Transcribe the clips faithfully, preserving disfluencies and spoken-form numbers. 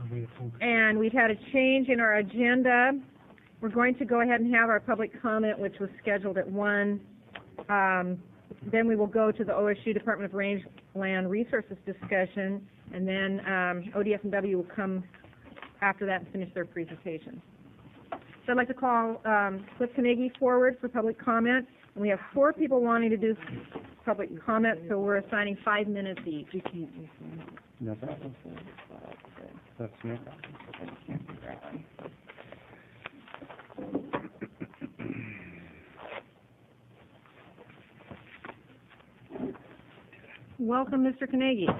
And we've had a change in our agenda. We're going to go ahead and have our public comment, which was scheduled at one. Um, then we will go to the O S U Department of Rangeland Resources discussion, and then um, O D F and W will come after that and finish their presentation. So I'd like to call um, Cliff Carnegie forward for public comment. And we have four people wanting to do public comment, so we're assigning five minutes each. No problem. That's no problem. Welcome, Mister Carnegie.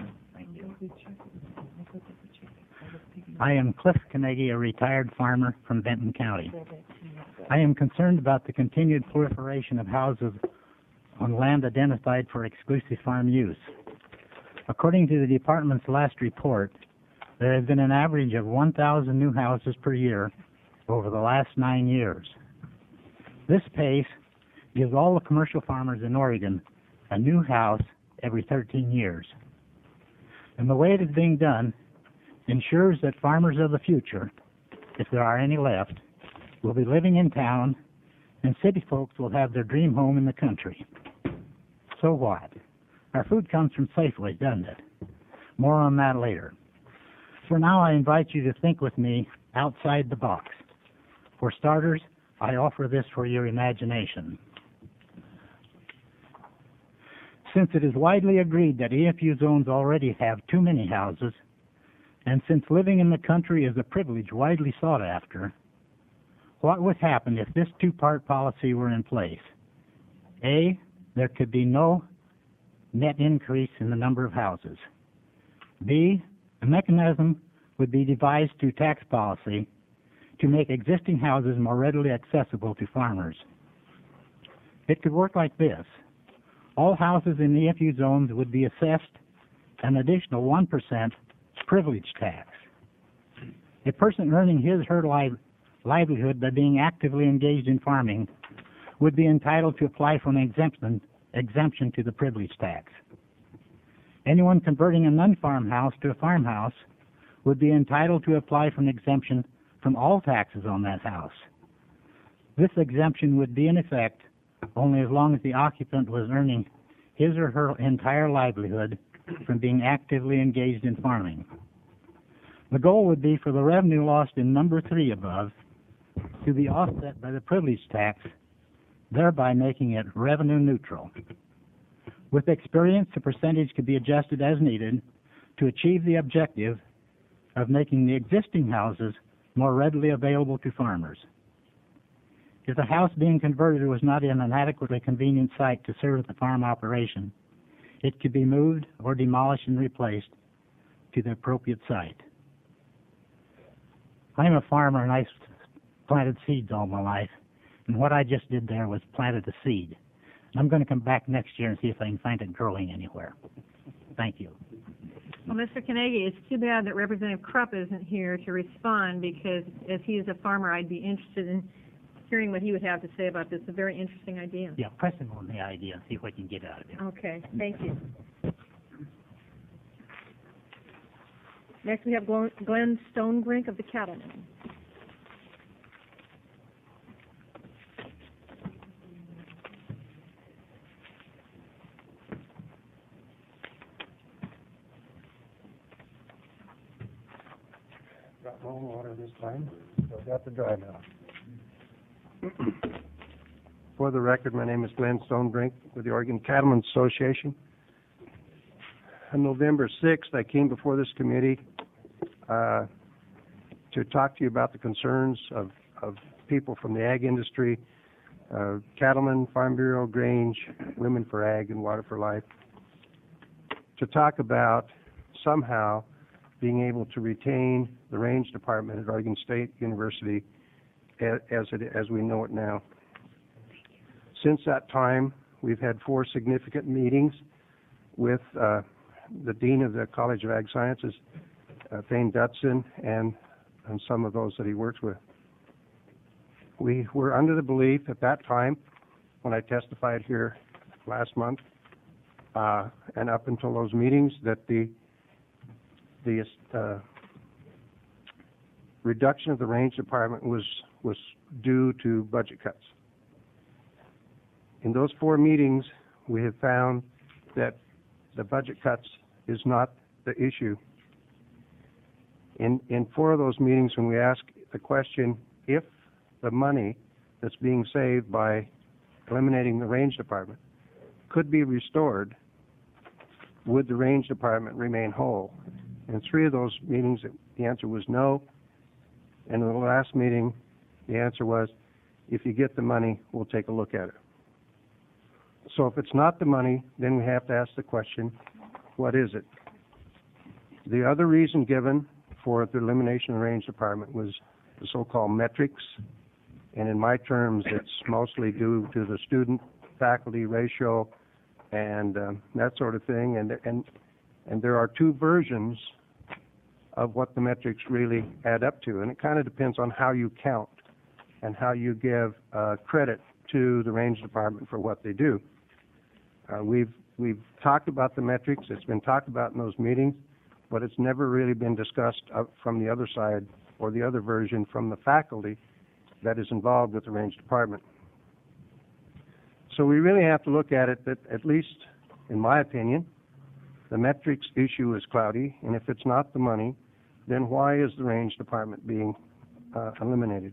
I am Cliff Carnegie, a retired farmer from Benton County. I am concerned about the continued proliferation of houses on land identified for exclusive farm use. According to the department's last report, there has been an average of one thousand new houses per year over the last nine years. This pace gives all the commercial farmers in Oregon a new house every thirteen years. And the way it is being done ensures that farmers of the future, if there are any left, will be living in town, and city folks will have their dream home in the country. So what? Our food comes from Safeway, doesn't it? More on that later. For now, I invite you to think with me outside the box. For starters, I offer this for your imagination. Since it is widely agreed that E F U zones already have too many houses, and since living in the country is a privilege widely sought after, what would happen if this two-part policy were in place? A, there could be no net increase in the number of houses. B, a mechanism would be devised through tax policy to make existing houses more readily accessible to farmers. It could work like this. All houses in E F U zones would be assessed an additional one percent privilege tax. A person earning his or her li livelihood by being actively engaged in farming would be entitled to apply for an exemption, exemption to the privilege tax. Anyone converting a non-farm house to a farmhouse would be entitled to apply for an exemption from all taxes on that house. This exemption would be in effect only as long as the occupant was earning his or her entire livelihood from being actively engaged in farming. The goal would be for the revenue lost in number three above to be offset by the privilege tax, thereby making it revenue neutral. With experience, the percentage could be adjusted as needed to achieve the objective of making the existing houses more readily available to farmers. If the house being converted was not in an adequately convenient site to serve the farm operation, it could be moved or demolished and replaced to the appropriate site. I'm a farmer and I planted seeds all my life, and what I just did there was planted a seed. And I'm going to come back next year and see if I can find it growing anywhere. Thank you. Well, Mister Carnegie, it's too bad that Representative Krupp isn't here to respond, because as he is a farmer, I'd be interested in hearing what he would have to say about this. It's a very interesting idea. Yeah, press him on the idea and see what you can get out of it. Okay, thank you. Next we have Glenn Stonebrink of the Cattlemen. Got no water this time, so got the dry now. For the record, my name is Glenn Stonebrink with the Oregon Cattlemen's Association. On November sixth, I came before this committee uh, to talk to you about the concerns of, of people from the ag industry, uh, Cattlemen, Farm Bureau, Grange, Women for Ag, and Water for Life, to talk about somehow being able to retain the range department at Oregon State University as, it, as we know it now. Since that time, we've had four significant meetings with uh, the Dean of the College of Ag Sciences, uh, Thane Dutson, and, and some of those that he works with. We were under the belief at that time, when I testified here last month, uh, and up until those meetings, that the the uh, reduction of the range department was, was due to budget cuts. In those four meetings, we have found that the budget cuts is not the issue. In, in four of those meetings, when we ask the question, if the money that's being saved by eliminating the range department could be restored, would the range department remain whole? In three of those meetings, the answer was no. And in the last meeting, the answer was, if you get the money, we'll take a look at it. So if it's not the money, then we have to ask the question, what is it? The other reason given for the elimination of the range department was the so-called metrics. And in my terms, it's mostly due to the student-faculty ratio and uh, that sort of thing. And, and, and there are two versions of what the metrics really add up to. And it kind of depends on how you count and how you give uh, credit to the range department for what they do. Uh, we've, we've talked about the metrics. It's been talked about in those meetings, but it's never really been discussed up from the other side or the other version from the faculty that is involved with the range department. So we really have to look at it that, at least in my opinion, the metrics issue is cloudy, and if it's not the money, then why is the range department being uh, eliminated?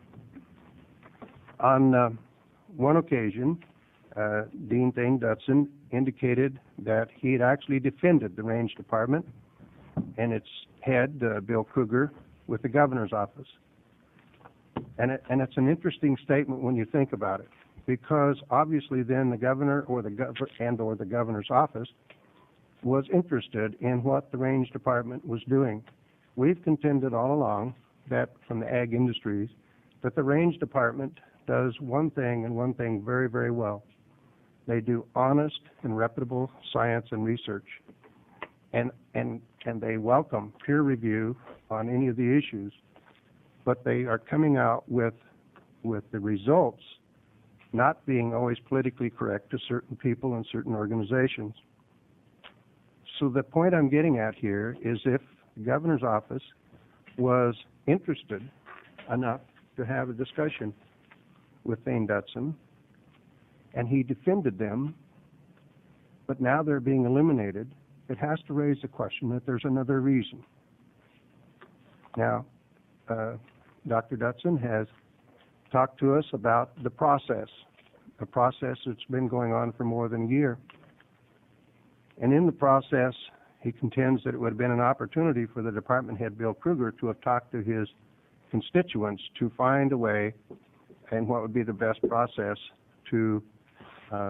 On uh, one occasion, uh, Dean Thane Dutson indicated that he had actually defended the range department and its head, uh, Bill Kruger, with the governor's office. And, it, and it's an interesting statement when you think about it, because obviously then the governor or the gov and or the governor's office was interested in what the range department was doing. We've contended all along that from the ag industries that the range department does one thing and one thing very, very well. They do honest and reputable science and research, and and and they welcome peer review on any of the issues, but they are coming out with with the results not being always politically correct to certain people and certain organizations. So the point I'm getting at here is, if the governor's office was interested enough to have a discussion with Thane Dutson, and he defended them, but now they're being eliminated, it has to raise the question that there's another reason. Now, uh, Doctor Dutson has talked to us about the process, a process that's been going on for more than a year. And in the process, he contends that it would have been an opportunity for the department head, Bill Kruger, to have talked to his constituents to find a way and what would be the best process to uh,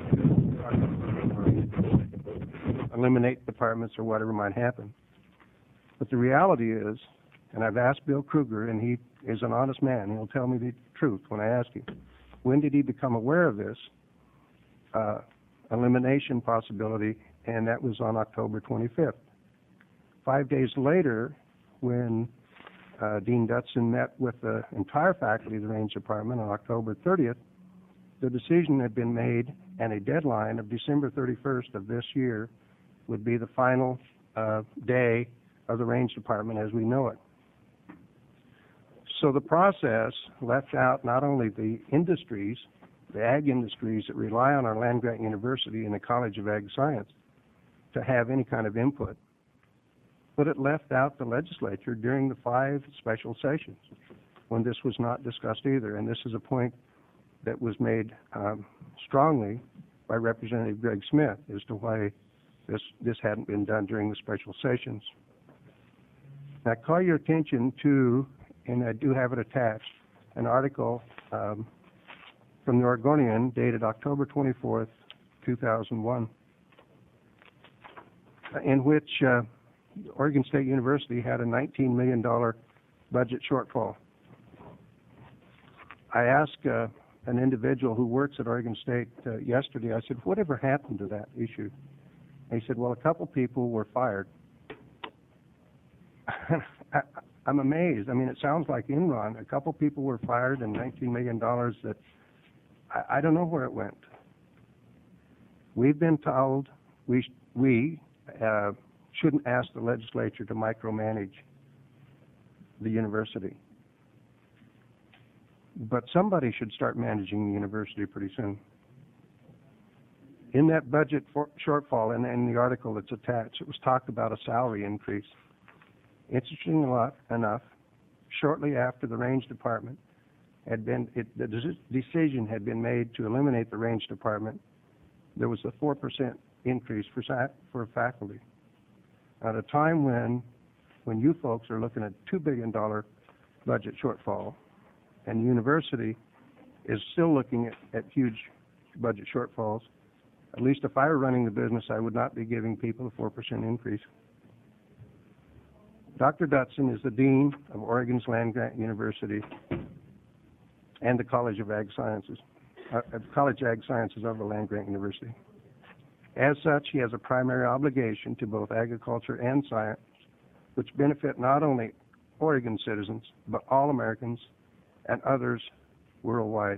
eliminate departments or whatever might happen. But the reality is, and I've asked Bill Kruger, and he is an honest man, he'll tell me the truth when I ask him, when did he become aware of this uh, elimination possibility? And that was on October twenty-fifth. Five days later, when uh, Dean Dutson met with the entire faculty of the range department on October thirtieth, the decision had been made, and a deadline of December thirty-first of this year would be the final uh, day of the range department as we know it. So the process left out not only the industries, the ag industries that rely on our land-grant university and the College of Ag Science to have any kind of input, but it left out the legislature during the five special sessions when this was not discussed either. And this is a point that was made um, strongly by Representative Greg Smith as to why this, this hadn't been done during the special sessions. Now, I call your attention to, and I do have it attached, an article um, from the Oregonian dated October twenty-fourth, two thousand one, in which uh, Oregon State University had a nineteen million dollars budget shortfall. I asked uh, an individual who works at Oregon State uh, yesterday, I said, whatever happened to that issue? And he said, well, a couple people were fired. I, I'm amazed. I mean, it sounds like Enron. A couple people were fired and nineteen million dollars that I, I don't know where it went. We've been told we, we uh, shouldn't ask the legislature to micromanage the university. But somebody should start managing the university pretty soon. In that budget for shortfall, and in the article that's attached, it was talked about a salary increase. Interestingly enough, shortly after the range department had been, it, the deci- decision had been made to eliminate the range department, there was a four percent increase for, sa- for faculty. At a time when, when you folks are looking at two billion dollars budget shortfall, and the university is still looking at, at huge budget shortfalls, at least if I were running the business, I would not be giving people a four percent increase. Doctor Dutson is the Dean of Oregon's Land-Grant University and the College of Ag Sciences, uh, College of Ag Sciences of the Land-Grant University. As such, he has a primary obligation to both agriculture and science, which benefit not only Oregon citizens, but all Americans and others worldwide.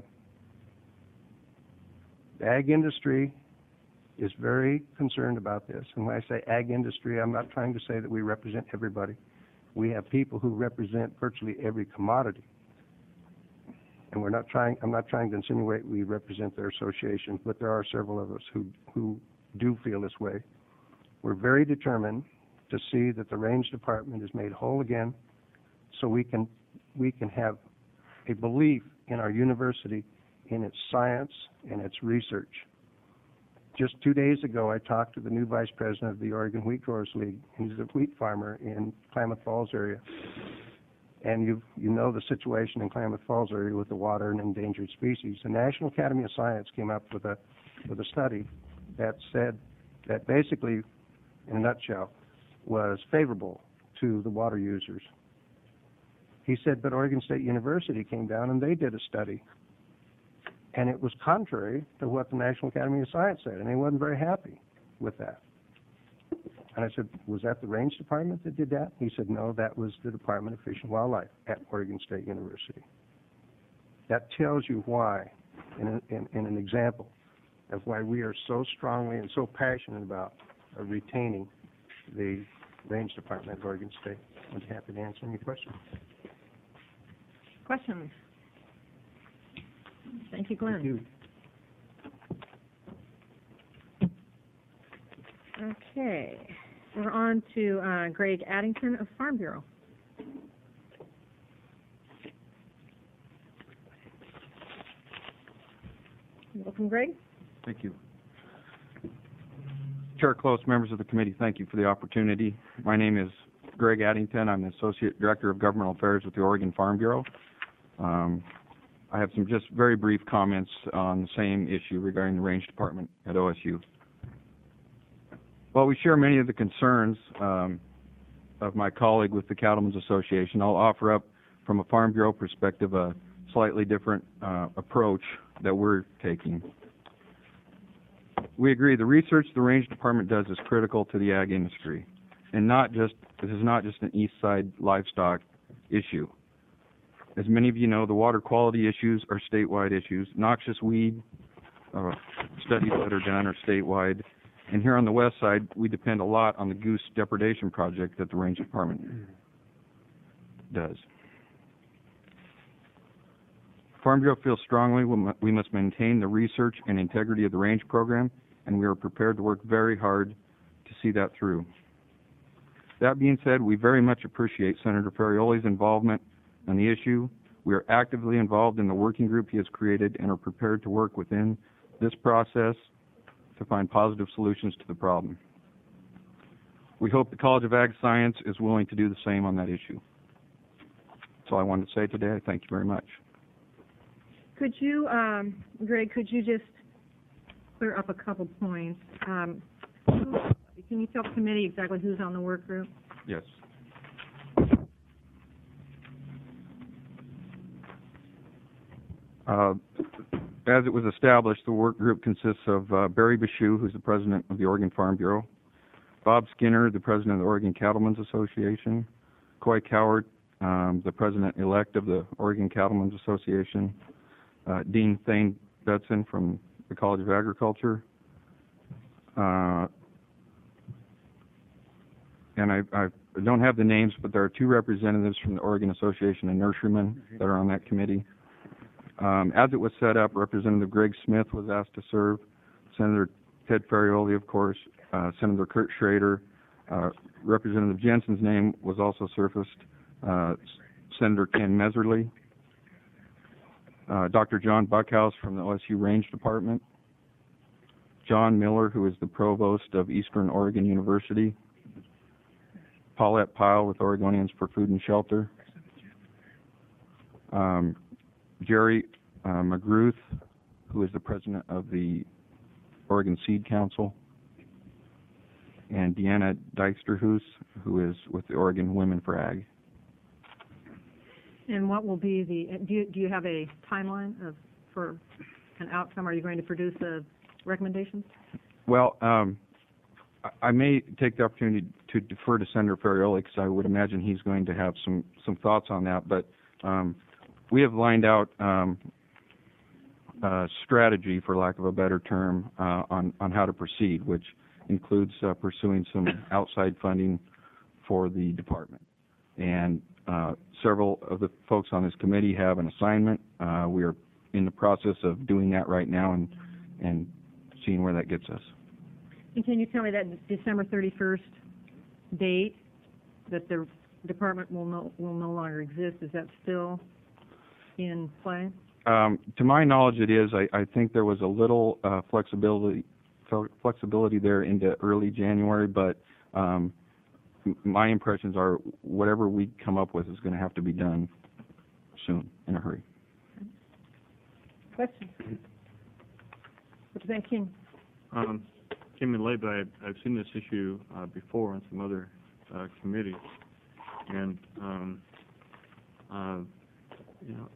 The ag industry is very concerned about this. And when I say ag industry, I'm not trying to say that we represent everybody. We have people who represent virtually every commodity. And we're not trying, I'm not trying to insinuate we represent their association, but there are several of us who, who do feel this way. We're very determined to see that the range department is made whole again so we can, we can have a belief in our university, in its science and its research. Just two days ago, I talked to the new vice president of the Oregon Wheat Growers League. He's a wheat farmer in Klamath Falls area. And you you know the situation in Klamath Falls area with the water and endangered species. The National Academy of Science came up with a with a study that said that basically, in a nutshell, was favorable to the water users. He said, but Oregon State University came down and they did a study. And it was contrary to what the National Academy of Science said, and they wasn't very happy with that. And I said, was that the range department that did that? He said, no, that was the Department of Fish and Wildlife at Oregon State University. That tells you why, in, a, in, in an example of why we are so strongly and so passionate about uh, retaining the range department at Oregon State. I'd be happy to answer any questions. Questions? Thank you, Glenn. Thank you. Okay, we're on to uh, Greg Addington of Farm Bureau. Welcome, Greg. Thank you. Chair Close, members of the committee, thank you for the opportunity. My name is Greg Addington. I'm the Associate Director of Governmental Affairs with the Oregon Farm Bureau. Um, I have some just very brief comments on the same issue regarding the range department at O S U. While we share many of the concerns um, of my colleague with the Cattlemen's Association, I'll offer up from a Farm Bureau perspective a slightly different uh, approach that we're taking. We agree the research the range department does is critical to the ag industry, and not just this is not just an east side livestock issue. As many of you know, the water quality issues are statewide issues. Noxious weed uh, studies that are done are statewide. And here on the west side, we depend a lot on the goose depredation project that the range department does. Farm Bureau feels strongly we must maintain the research and integrity of the range program, and we are prepared to work very hard to see that through. That being said, we very much appreciate Senator Ferrioli's involvement on the issue. We are actively involved in the working group he has created and are prepared to work within this process to find positive solutions to the problem. We hope the College of Ag Science is willing to do the same on that issue. That's all I wanted to say today. I thank you very much. Could you, um, Greg, could you just clear up a couple points? Um, who, can you tell the committee exactly who's on the work group? Yes. Uh, as it was established, the work group consists of uh, Barry Bashew, who's the president of the Oregon Farm Bureau, Bob Skinner, the president of the Oregon Cattlemen's Association, Coy Cowart, um, the president-elect of the Oregon Cattlemen's Association, uh, Dean Thane Betson from the College of Agriculture, uh, and I, I've I don't have the names, but there are two representatives from the Oregon Association of Nurserymen that are on that committee. Um, as it was set up, Representative Greg Smith was asked to serve, Senator Ted Ferrioli, of course, uh, Senator Kurt Schrader, uh, Representative Jensen's name was also surfaced, uh, Senator Ken Meserly, uh, Doctor John Buckhouse from the O S U Range Department, John Miller, who is the provost of Eastern Oregon University, Paulette Pyle with Oregonians for Food and Shelter, um, Jerry uh, McGruth, who is the president of the Oregon Seed Council, and Deanna Dijksterhuis, who is with the Oregon Women for Ag. And what will be the, do you, do you have a timeline of, for an outcome? Are you going to produce a recommendations? Well, um, I, I may take the opportunity to defer to Senator Ferrioli because I would imagine he's going to have some, some thoughts on that. But um, we have lined out um, a strategy, for lack of a better term, uh, on, on how to proceed, which includes uh, pursuing some outside funding for the department. And uh, several of the folks on this committee have an assignment. Uh, we are in the process of doing that right now and, and seeing where that gets us. And can you tell me that December thirty-first date that the department will no, will no longer exist, is that still in play? Um, to my knowledge, it is. I, I think there was a little uh, flexibility flexibility there into early January, but um, my impressions are whatever we come up with is going to have to be done soon, in a hurry. Questions? Representative King. Um, came in late, but I, I've seen this issue uh, before on some other uh, committees, and um, uh, you know,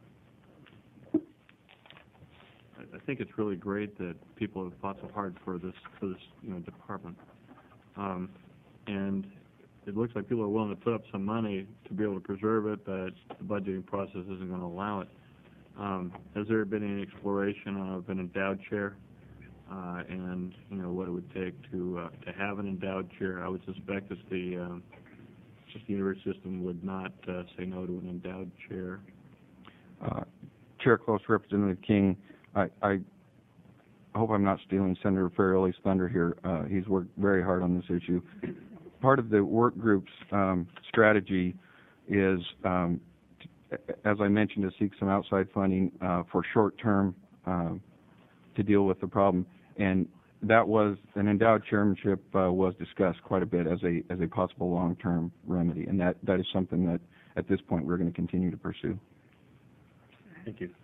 I, I think it's really great that people have fought so hard for this for this you know department, um, and it looks like people are willing to put up some money to be able to preserve it, but the budgeting process isn't going to allow it. Um, has there been any exploration of an endowed chair? Uh, and you know what it would take to uh, to have an endowed chair. I would suspect that the um, that the university system would not uh, say no to an endowed chair. Uh, Chair Close, Representative King, I, I hope I'm not stealing Senator Ferrioli's thunder here. Uh, he's worked very hard on this issue. Part of the work group's um, strategy is, um, t- as I mentioned, to seek some outside funding uh, for short-term uh, to deal with the problem. And that was, an endowed chairmanship uh, was discussed quite a bit as a as a possible long-term remedy, and that, that is something that at this point we're going to continue to pursue. Thank you.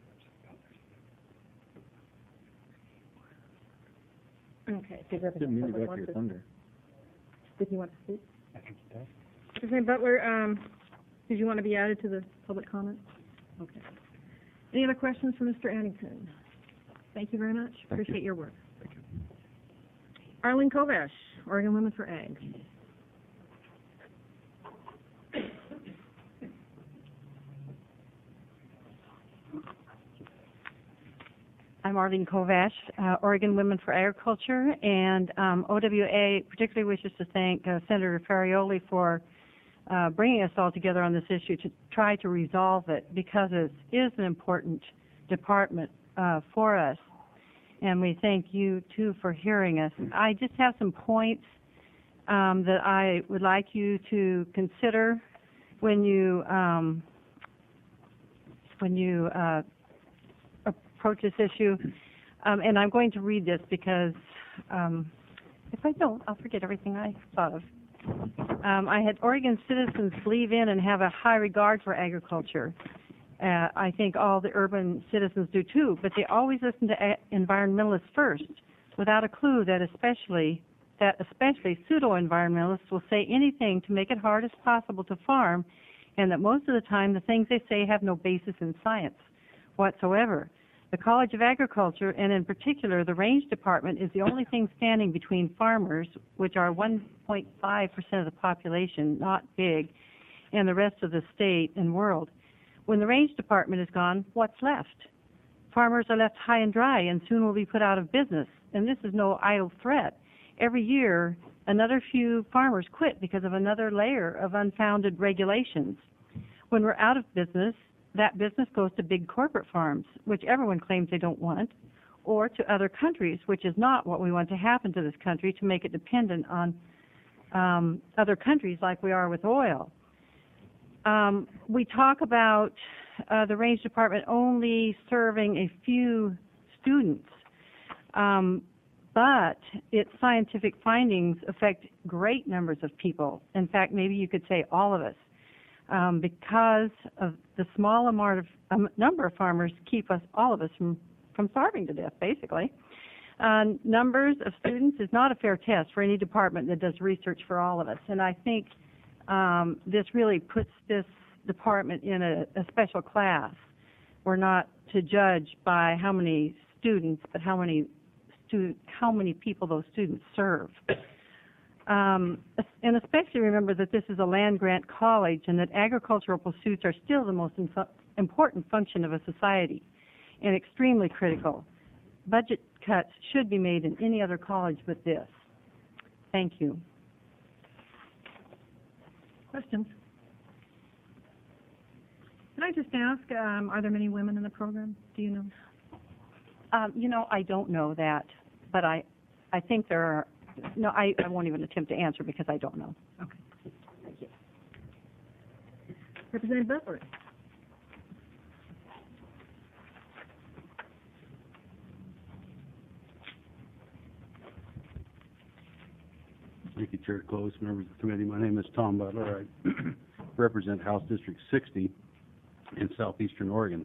Okay. Did Representative Didn't mean to Butler go want after your to- thunder. Did you want to speak? Representative Butler, um, did you want to be added to the public comment? Okay. Any other questions for Mister Addington? Thank you very much. Thank you. Appreciate your work. Thank you. Arlene Kovash, Oregon Women for Ag. I'm Arlene Kovash, uh, Oregon Women for Agriculture, and um, O W A particularly wishes to thank uh, Senator Ferrioli for uh, bringing us all together on this issue to try to resolve it, because it is an important department uh, for us. And we thank you, too, for hearing us. I just have some points um, that I would like you to consider when you um, when you uh, approach this issue. Um, and I'm going to read this because um, if I don't, I'll forget everything I thought of. Um, I had Oregon citizens believe in and have a high regard for agriculture. Uh, I think all the urban citizens do too, but they always listen to a- environmentalists first, without a clue that especially that especially pseudo-environmentalists will say anything to make it hard as possible to farm, and that most of the time the things they say have no basis in science whatsoever. The College of Agriculture, and in particular the Range Department, is the only thing standing between farmers, which are one point five percent of the population, not big, and the rest of the state and world. When the Range Department is gone, what's left? Farmers are left high and dry and soon will be put out of business, and this is no idle threat. Every year, Another few farmers quit because of another layer of unfounded regulations. When we're out of business, that business goes to big corporate farms, which everyone claims they don't want, or to other countries, which is not what we want to happen to this country, to make it dependent on um, other countries like we are with oil. Um, we talk about uh, the Range Department only serving a few students, um, but its scientific findings affect great numbers of people. In fact, maybe you could say all of us, um, because of the small amount of um, number of farmers keep us, all of us, from, from starving to death, basically. Uh, numbers of students is not a fair test for any department that does research for all of us, and I think um, this really puts this department in a, a special class. We're not to judge by how many students, but how many stu- how many people those students serve. Um, and especially remember that this is a land-grant college and that agricultural pursuits are still the most inf- important function of a society and extremely critical. Budget cuts should be made in any other college but this. Thank you. Questions? Can I just ask, um, are there many women in the program? Do you know? Um, you know, I don't know that, but I, I think there are. No, I, I won't even attempt to answer because I don't know. Okay. Thank you. Representative Butler. Thank you, Chair Close, members of the committee. My name is Tom Butler. I represent House District sixty in southeastern Oregon.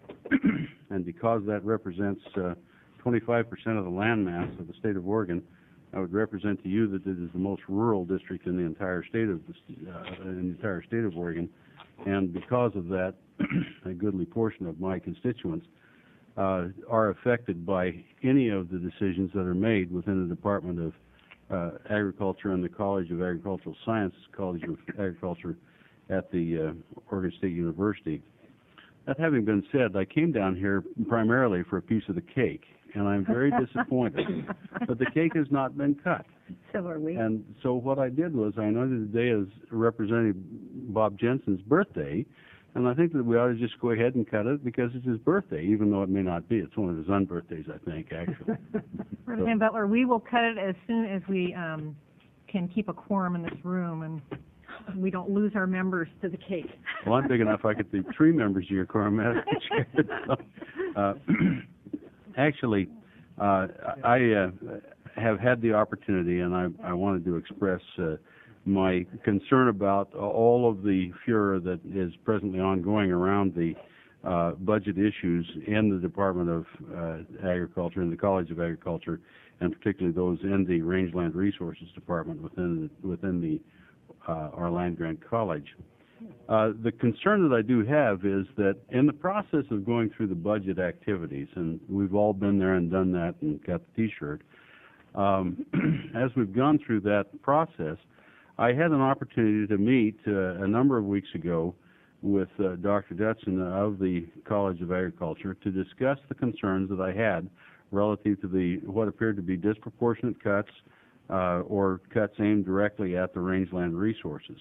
And because that represents uh, twenty-five percent of the land mass of the state of Oregon, I would represent to you that it is the most rural district in the entire state of the, uh, in the entire state of Oregon. And because of that, a goodly portion of my constituents uh, are affected by any of the decisions that are made within the Department of uh, Agriculture and the College of Agricultural Sciences, College of Agriculture at the uh, Oregon State University. That having been said, I came down here primarily for a piece of the cake, and I'm very disappointed that the cake has not been cut. So are we. And so what I did was I noted today as Representative Bob Jensen's birthday, and I think that we ought to just go ahead and cut it because it's his birthday, even though it may not be. It's one of his unbirthdays, I think, actually. Representative Butler, we will cut it as soon as we um, can keep a quorum in this room and we don't lose our members to the cake. Well, I'm big enough I could be three members of your quorum, Madam Chair. So, uh, actually, uh, I uh, have had the opportunity, and I, I wanted to express uh, my concern about all of the furor that is presently ongoing around the uh, budget issues in the Department of uh, Agriculture and the College of Agriculture, and particularly those in the Rangeland Resources Department within the, within the Uh, our land-grant college. Uh, the concern that I do have is that in the process of going through the budget activities, and we've all been there and done that and got the T-shirt, um, as we've gone through that process, I had an opportunity to meet uh, a number of weeks ago with uh, Doctor Dutson of the College of Agriculture to discuss the concerns that I had relative to the what appeared to be disproportionate cuts Uh, or cuts aimed directly at the rangeland resources.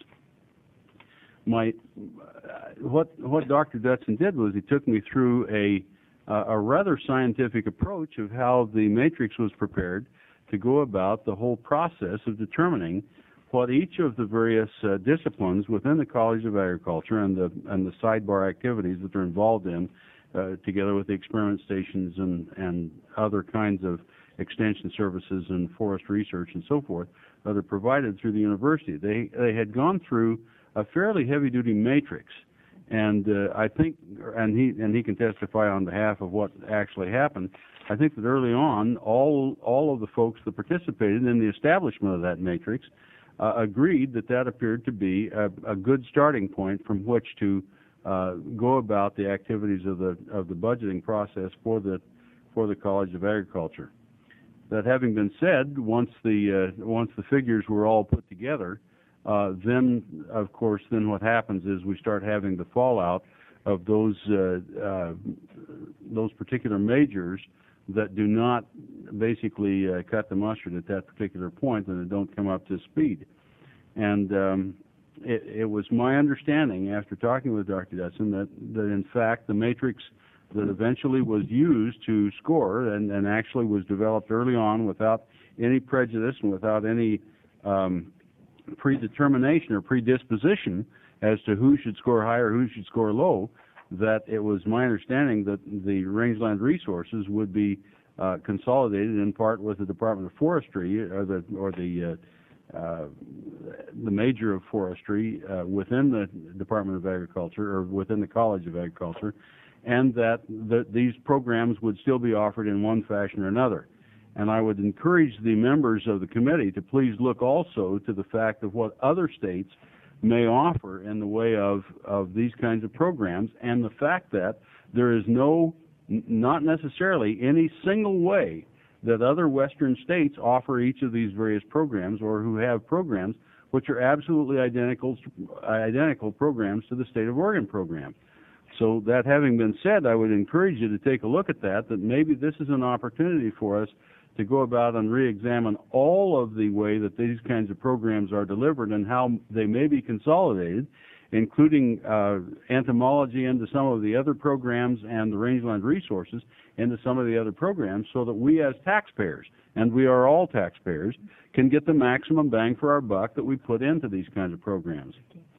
My, uh, what what Doctor Dutson did was he took me through a uh, a rather scientific approach of how the matrix was prepared to go about the whole process of determining what each of the various uh, disciplines within the College of Agriculture and the and the sidebar activities that they're involved in, uh, together with the experiment stations and and other kinds of extension services and forest research and so forth that are provided through the university. They they had gone through a fairly heavy-duty matrix, and uh, I think, and he and he can testify on behalf of what actually happened. I think that early on, all all of the folks that participated in the establishment of that matrix uh, agreed that that appeared to be a, a good starting point from which to uh, go about the activities of the of the budgeting process for the for the College of Agriculture. That having been said, once the uh, once the figures were all put together, uh, then of course, then what happens is we start having the fallout of those uh, uh, those particular majors that do not basically uh, cut the mustard at that particular point and that don't come up to speed. And um, it, it was my understanding after talking with Doctor Dutson that, that in fact the matrix that eventually was used to score and, and actually was developed early on without any prejudice and without any um, predetermination or predisposition as to who should score high or who should score low, that it was my understanding that the rangeland resources would be uh, consolidated in part with the Department of Forestry or the or the uh, uh, the major of forestry uh, within the Department of Agriculture or within the College of Agriculture, and that the, these programs would still be offered in one fashion or another. And I would encourage the members of the committee to please look also to the fact of what other states may offer in the way of, of these kinds of programs, and the fact that there is no, n- not necessarily any single way that other Western states offer each of these various programs or who have programs which are absolutely identical, identical programs to the State of Oregon program. So that having been said, I would encourage you to take a look at that, that maybe this is an opportunity for us to go about and re-examine all of the way that these kinds of programs are delivered and how they may be consolidated, including uh, entomology into some of the other programs and the rangeland resources into some of the other programs, so that we as taxpayers, and we are all taxpayers, can get the maximum bang for our buck that we put into these kinds of programs.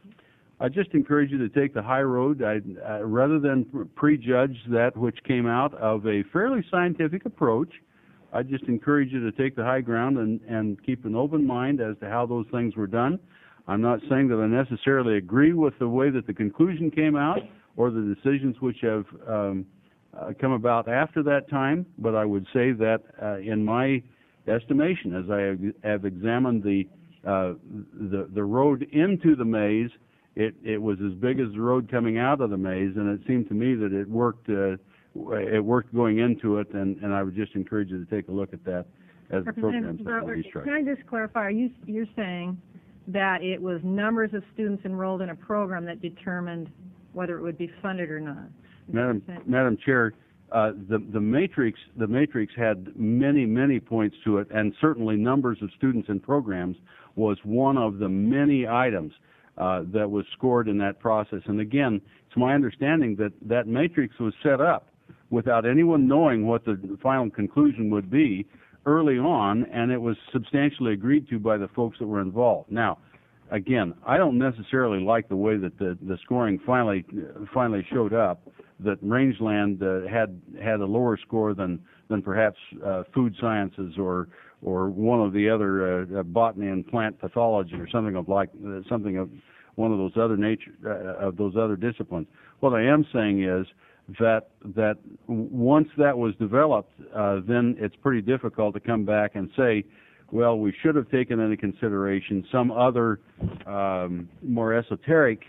I just encourage you to take the high road. I, uh, rather than prejudge that which came out of a fairly scientific approach, I just encourage you to take the high ground and, and keep an open mind as to how those things were done. I'm not saying that I necessarily agree with the way that the conclusion came out or the decisions which have um, uh, come about after that time, but I would say that uh, in my estimation, as I have, have examined the, uh, the the road into the maze, it, it was as big as the road coming out of the maze, and it seemed to me that it worked uh, it worked going into it, and, and I would just encourage you to take a look at that as the programs Representative are Butler, restructured. can I just clarify, are you, you're saying that it was numbers of students enrolled in a program that determined whether it would be funded or not? Is that Madam, what you're saying? Madam Chair, uh, the, the matrix, the matrix had many, many points to it, and certainly numbers of students in programs was one of the many items uh, that was scored in that process. And again, it's my understanding that that matrix was set up without anyone knowing what the final conclusion would be early on, and it was substantially agreed to by the folks that were involved. Now, again, I don't necessarily like the way that the, the scoring finally finally showed up, that rangeland uh, had had a lower score than than perhaps uh, food sciences or or one of the other uh, botany and plant pathology or something of like uh, something of one of those other nature uh, of those other disciplines. What I am saying is that that once that was developed, uh, then it's pretty difficult to come back and say, well, we should have taken into consideration some other um, more esoteric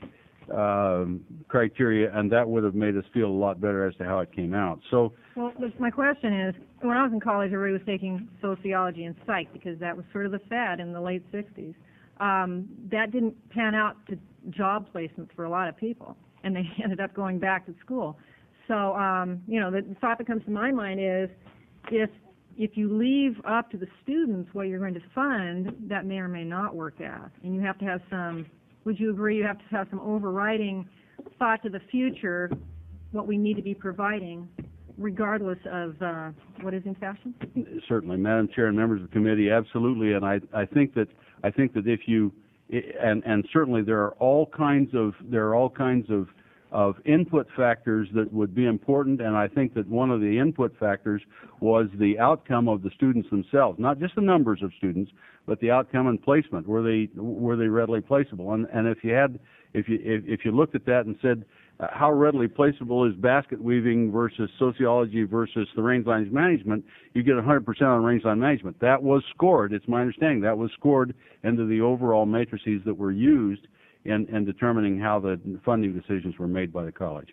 um, criteria, and that would have made us feel a lot better as to how it came out. So, Well, look, my question is, when I was in college, everybody was taking sociology and psych because that was sort of the fad in the late sixties. Um, that didn't pan out to job placements for a lot of people, and they ended up going back to school. So, um, you know, the thought that comes to my mind is, if if you leave up to the students what you're going to fund, that may or may not work out. And you have to have some, would you agree, you have to have some overriding thought to the future, what we need to be providing, regardless of uh, what is in fashion? certainly, Madam Chair and members of the committee, absolutely. And I, I think that I think that if you and and certainly there are all kinds of there are all kinds of of input factors that would be important, and I think that one of the input factors was the outcome of the students themselves, not just the numbers of students, but the outcome and placement. Were they were they readily placeable? And and if you had if you if, if you looked at that and said uh, how readily placeable is basket weaving versus sociology versus the rangeland management, you get one hundred percent on rangeland management. That was scored. It's my understanding that was scored into the overall matrices that were used in, in determining how the funding decisions were made by the college.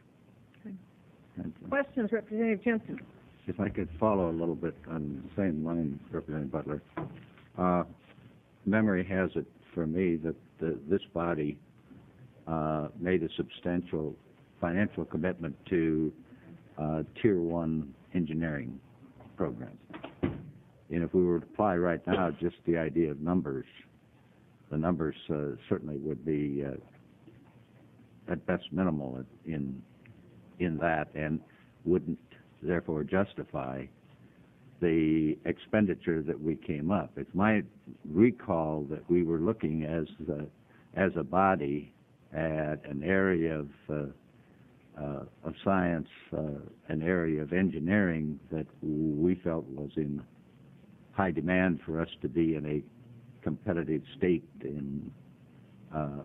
Questions, Representative Jensen? If I could follow a little bit on the same line, Representative Butler. Uh, memory has it for me that the, this body uh, made a substantial financial commitment to uh, Tier one engineering programs. And if we were to apply right now just the idea of numbers, the numbers uh, certainly would be uh, at best minimal in in that, and wouldn't therefore justify the expenditure that we came up. It's my recall that we were looking as the, as a body at an area of uh, uh, of science, uh, an area of engineering that we felt was in high demand for us to be in a competitive state in. Uh,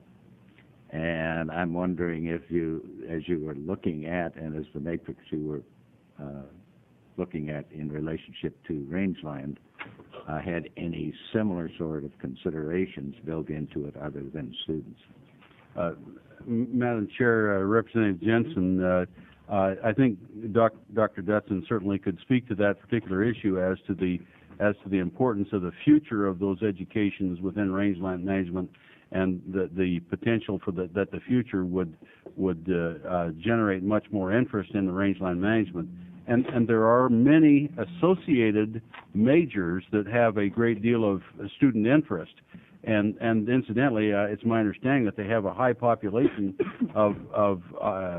and I'm wondering if you, as you were looking at, and as the matrix you were uh, looking at in relationship to rangeland, uh, had any similar sort of considerations built into it other than students. Uh, Madam Chair, uh, Representative Jensen, uh, uh, I think doc, Doctor Dutson certainly could speak to that particular issue as to the as to the importance of the future of those educations within rangeland management, and the, the potential for the, that the future would would uh, uh, generate much more interest in the rangeland management. And, and there are many associated majors that have a great deal of student interest. And, and incidentally, uh, it's my understanding that they have a high population of, of uh,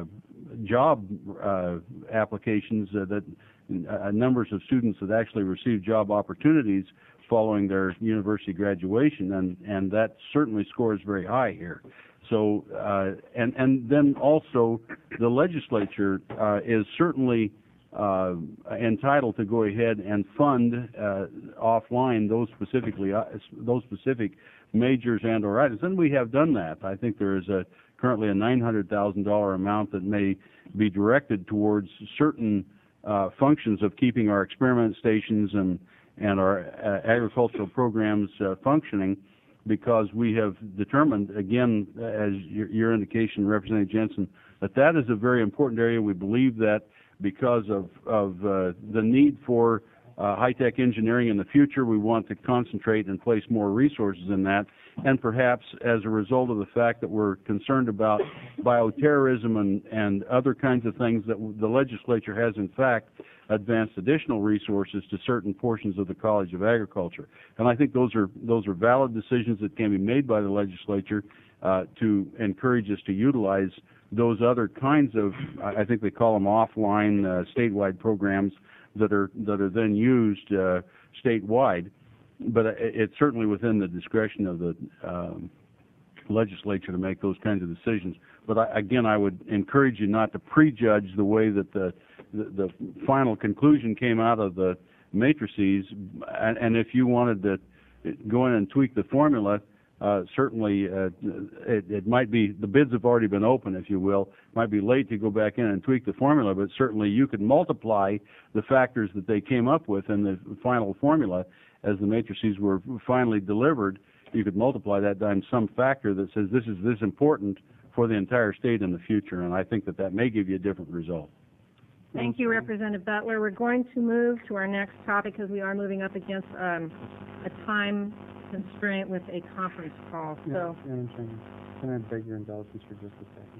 job uh, applications, uh, that uh, numbers of students that actually receive job opportunities following their university graduation, and, and that certainly scores very high here. So, uh, and, and then also the legislature uh, is certainly uh, entitled to go ahead and fund uh, offline those specifically uh, those specific majors and or items, and we have done that. I think there is a currently a nine hundred thousand dollar amount that may be directed towards certain uh, functions of keeping our experiment stations and and our uh, agricultural programs uh, functioning, because we have determined, again, as your, your indication, Representative Jensen, that that is a very important area. We believe that because of, of uh, the need for uh, high-tech engineering in the future, we want to concentrate and place more resources in that. And perhaps as a result of the fact that we're concerned about bioterrorism and, and other kinds of things, that the legislature has, in fact, advanced additional resources to certain portions of the College of Agriculture. And I think those are those are valid decisions that can be made by the legislature uh, to encourage us to utilize those other kinds of, I think they call them offline uh, statewide programs that are that are then used uh, statewide. But it's certainly within the discretion of the um, legislature to make those kinds of decisions. But I, again, I would encourage you not to prejudge the way that the the, the final conclusion came out of the matrices. And, and if you wanted to go in and tweak the formula, uh, certainly uh, it, it might be, the bids have already been open, if you will. It might be late to go back in and tweak the formula, but certainly you could multiply the factors that they came up with in the final formula as the matrices were finally delivered. You could multiply that times some factor that says this is this important for the entire state in the future, and I think that that may give you a different result. Thank you, Representative Butler. We're going to move to our next topic because we are moving up against um, a time constraint with a conference call. So, Madam Chairman, can I beg your indulgence for just a second?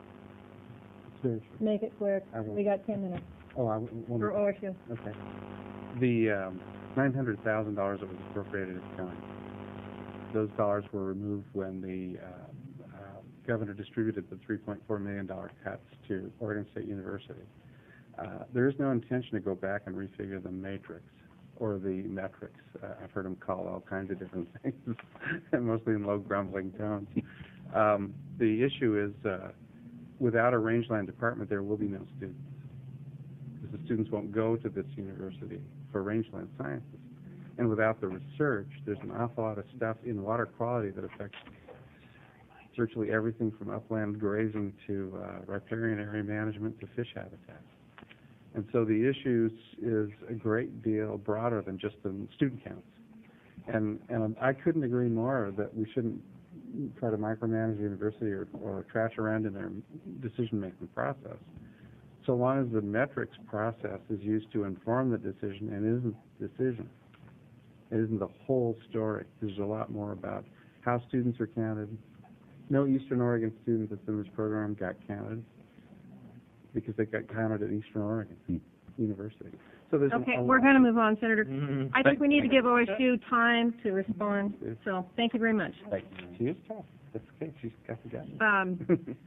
It's very short. make it quick. I will. We got ten minutes Oh, I w- will. for O S U. Okay. The um, nine hundred thousand dollars that was appropriated at the time, those dollars were removed when the uh, uh, governor distributed the three point four million dollars cuts to Oregon State University. Uh, there is no intention to go back and refigure the matrix or the metrics. Uh, I've heard them call all kinds of different things, mostly in low grumbling tones. Um, the issue is, uh, without a rangeland department, there will be no students, because the students won't go to this university for rangeland sciences. And without the research, there's an awful lot of stuff in water quality that affects virtually everything from upland grazing to uh, riparian area management to fish habitats. And so the issue is a great deal broader than just the student counts. And, and I couldn't agree more that we shouldn't try to micromanage the university or, or trash around in their decision-making process, so long as the metrics process is used to inform the decision and isn't the decision. It isn't the whole story. There's a lot more about how students are counted. No Eastern Oregon student that's in this program got counted because they got counted at Eastern Oregon. Hmm. University. So there's an- Okay, a we're lot- going to move on, Senator. Mm-hmm. I think we need to give O S U time to respond, so thank you very much. She is tough. That's okay. She's got the guy. Um,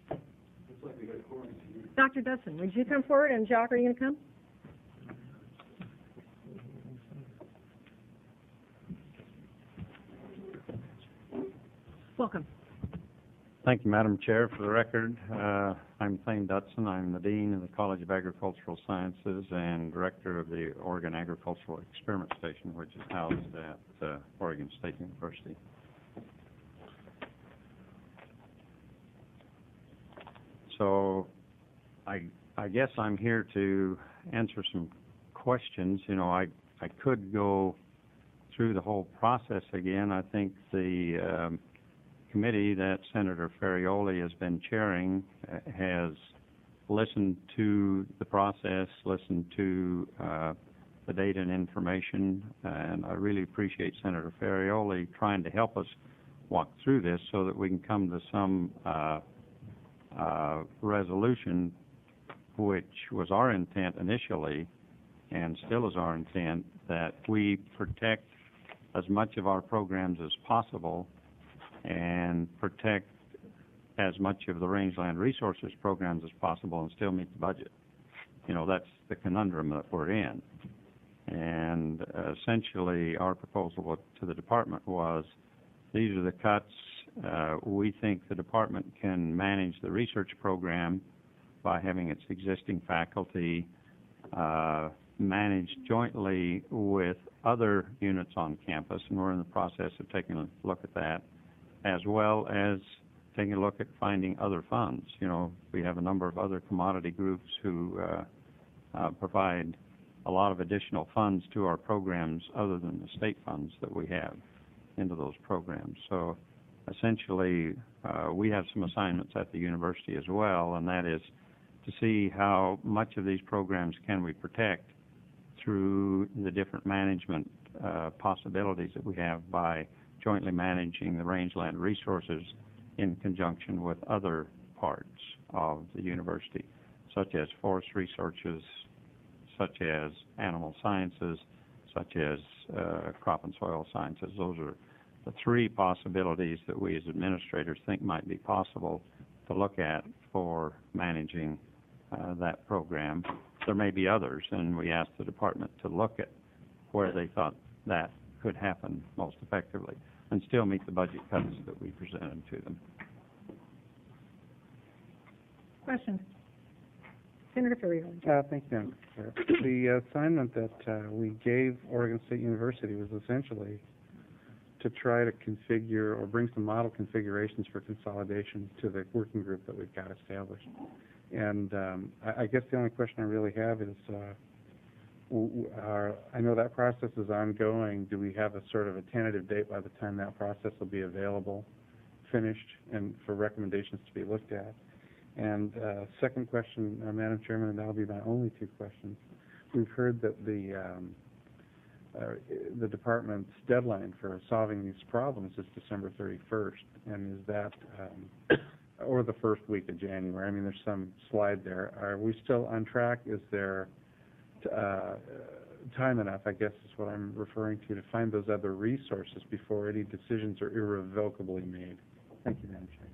Doctor Dudson, would you come forward, and Jacques, are you going to come? Welcome. Thank you, Madam Chair. For the record, uh, I'm Thane Dutson. I'm the Dean of the College of Agricultural Sciences and Director of the Oregon Agricultural Experiment Station, which is housed at uh, Oregon State University. So I, I guess I'm here to answer some questions. You know, I, I could go through the whole process again. I think the um, committee that Senator Ferrioli has been chairing uh, has listened to the process, listened to uh, the data and information, and I really appreciate Senator Ferrioli trying to help us walk through this so that we can come to some uh, uh, resolution, which was our intent initially and still is our intent, that we protect as much of our programs as possible and protect as much of the rangeland resources programs as possible and still meet the budget. You know, that's the conundrum that we're in. And uh, essentially, our proposal to the department was, these are the cuts. Uh, we think the department can manage the research program by having its existing faculty uh, managed jointly with other units on campus, and we're in the process of taking a look at that, as well as taking a look at finding other funds. You know, we have a number of other commodity groups who uh, uh, provide a lot of additional funds to our programs other than the state funds that we have into those programs. So essentially, uh, we have some assignments at the university as well, and that is to see how much of these programs can we protect through the different management uh, possibilities that we have by jointly managing the rangeland resources in conjunction with other parts of the university, such as forest researches, such as animal sciences, such as uh, crop and soil sciences. Those are the three possibilities that we as administrators think might be possible to look at for managing uh, that program. There may be others, and we asked the department to look at where they thought that could happen most effectively and still meet the budget cuts that we presented to them. Questions? Senator Ferrioli. Uh, thank you, Madam Chair. The assignment that uh, we gave Oregon State University was essentially to try to configure or bring some model configurations for consolidation to the working group that we've got established. And um, I, I guess the only question I really have is, uh, w w our, I know that process is ongoing. Do we have a sort of a tentative date by the time that process will be available, finished, and for recommendations to be looked at? And uh, second question, uh, Madam Chairman, and that'll be my only two questions. We've heard that the um, uh, the department's deadline for solving these problems is December thirty-first, and is that um, or the first week of January? I mean, there's some slide there. Are we still on track? Is there uh, time enough, I guess is what I'm referring to, to find those other resources before any decisions are irrevocably made? Thank you, Madam Chair.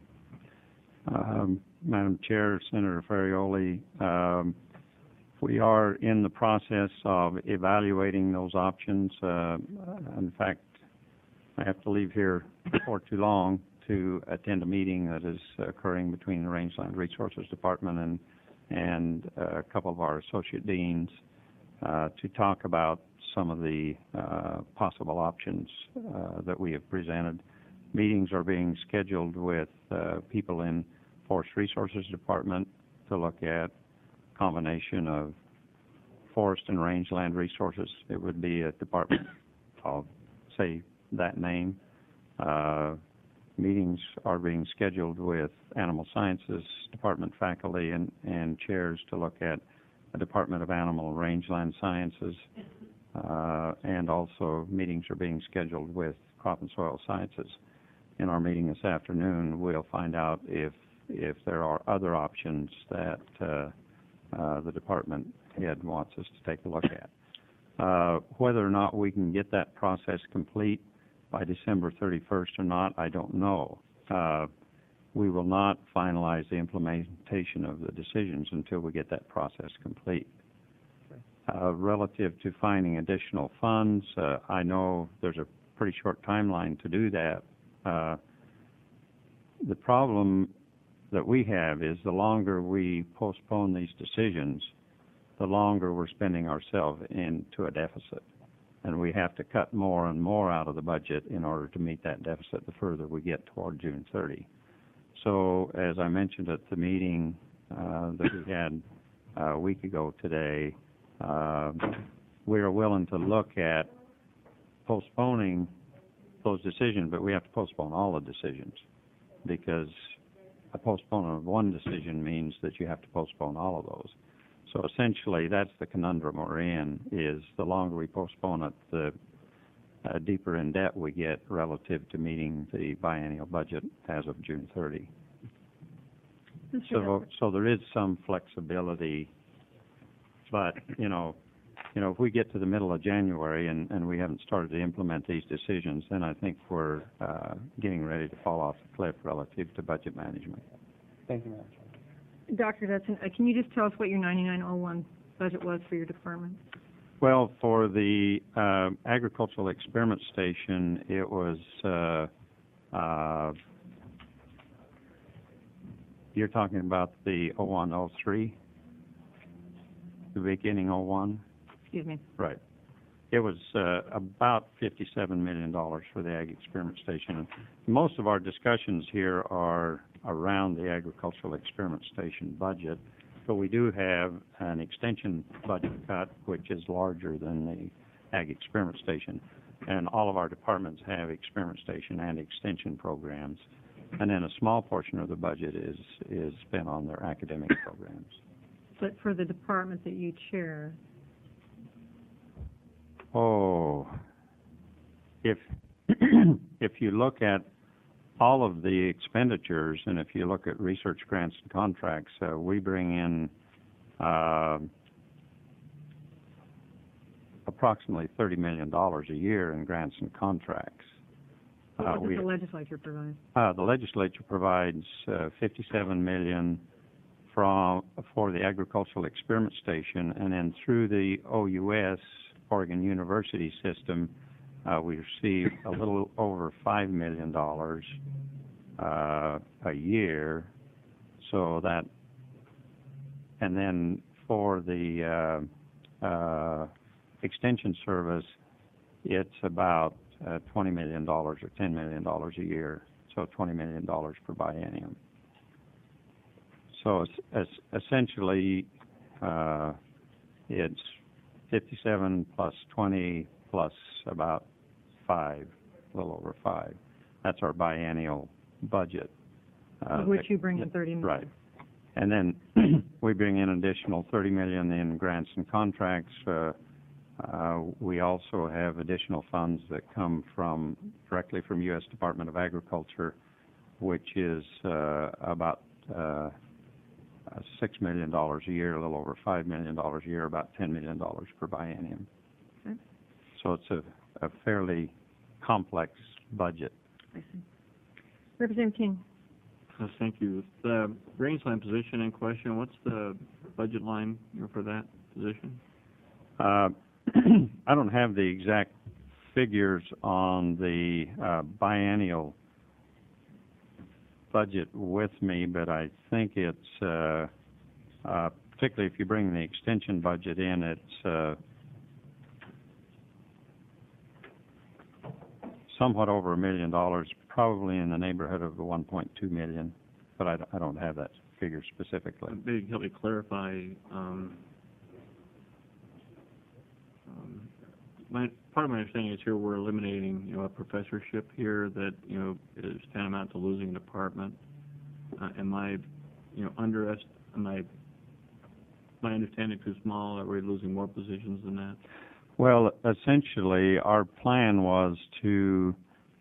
Um, Madam Chair, Senator Ferrioli, um, we are in the process of evaluating those options. Uh, in fact, I have to leave here before too long to attend a meeting that is occurring between the Rangeland Resources Department and and uh, a couple of our associate deans uh, to talk about some of the uh, possible options uh, that we have presented. Meetings are being scheduled with uh, people in Forest Resources Department to look at combination of forest and rangeland resources. It would be a department of, say, that name. Uh, meetings are being scheduled with Animal Sciences Department faculty and, and chairs to look at a Department of Animal and Rangeland Sciences, uh, and also meetings are being scheduled with Crop and Soil Sciences. In our meeting this afternoon, we'll find out if if there are other options that uh, uh, the department head wants us to take a look at. Uh, whether or not we can get that process complete by December thirty-first or not, I don't know. Uh, we will not finalize the implementation of the decisions until we get that process complete. Uh, relative to finding additional funds, uh, I know there's a pretty short timeline to do that. Uh, the problem that we have is the longer we postpone these decisions, the longer we're spending ourselves into a deficit. And we have to cut more and more out of the budget in order to meet that deficit the further we get toward June thirtieth. So, as I mentioned at the meeting uh, that we had uh, a week ago today, uh, we are willing to look at postponing those decisions, but we have to postpone all the decisions, because a postponement of one decision means that you have to postpone all of those. So essentially, that's the conundrum we're in, is the longer we postpone it, the uh, deeper in debt we get relative to meeting the biennial budget as of June thirtieth. So, so there is some flexibility, but, you know, you know, if we get to the middle of January and, and we haven't started to implement these decisions, then I think we're uh, getting ready to fall off the cliff relative to budget management. Thank you, Madam Chair. Doctor Dudson, uh, can you just tell us what your ninety-nine oh one budget was for your department? Well, for the uh, agricultural experiment station, it was, uh, uh, you're talking about the oh one oh three, the beginning oh one? Excuse me. Right. It was uh, about fifty-seven million dollars for the Ag Experiment Station. And most of our discussions here are around the Agricultural Experiment Station budget, but we do have an extension budget cut, which is larger than the Ag Experiment Station. And all of our departments have experiment station and extension programs. And then a small portion of the budget is, is spent on their academic programs. But for the department that you chair, Oh, if if you look at all of the expenditures, and if you look at research grants and contracts, uh, we bring in uh, approximately thirty million dollars a year in grants and contracts. what Uh, does we, the legislature provide? uh, the legislature provides uh, fifty-seven million dollars from for the agricultural experiment station, and then through the O U S, Oregon University system, uh, we receive a little over five million dollars uh, a year. So that, and then for the uh, uh, extension service, it's about uh, twenty million dollars or ten million dollars a year. So twenty million dollars per biennium. So it's, it's essentially, uh, it's fifty-seven plus twenty plus about five, a little over five. That's our biennial budget. Uh, Of which you bring in thirty million. Right. And then we bring in additional thirty million dollars in grants and contracts. Uh, uh, we also have additional funds that come from, directly from U S Department of Agriculture, which is uh, about uh, Uh, six million dollars a year, a little over five million dollars a year, about ten million dollars per biennium. Okay. So it's a, a fairly complex budget. I see. Representative King. Yes, thank you. The rangeland position in question, what's the budget line, you know, for that position? Uh, I don't have the exact figures on the uh, biennial budget with me, but I think it's, uh, uh, particularly if you bring the extension budget in, it's uh, somewhat over a million dollars, probably in the neighborhood of the one point two million, but I, I don't have that figure specifically. Maybe help me clarify. Um, um, my, part of my understanding is here we're eliminating, you know, a professorship here that, you know, is tantamount to losing a department. Uh, am I, you know, under, am I, my understanding too small? Are we losing more positions than that? Well, essentially, our plan was to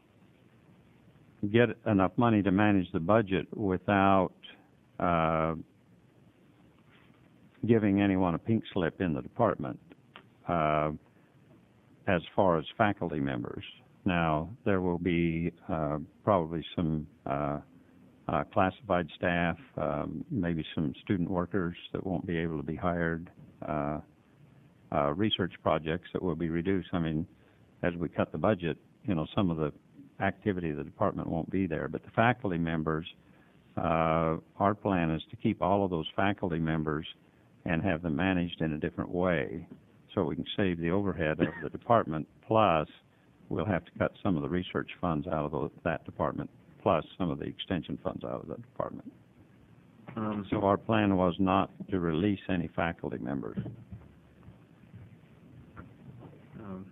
get enough money to manage the budget without uh, giving anyone a pink slip in the department uh, as far as faculty members. Now, there will be uh, probably some uh, uh, classified staff, um, maybe some student workers that won't be able to be hired, uh, uh, research projects that will be reduced. I mean, as we cut the budget, you know, some of the activity of the department won't be there. But the faculty members, uh, our plan is to keep all of those faculty members and have them managed in a different way so we can save the overhead of the department, plus we'll have to cut some of the research funds out of the, that department, plus some of the extension funds out of the department. Um, So our plan was not to release any faculty members. um,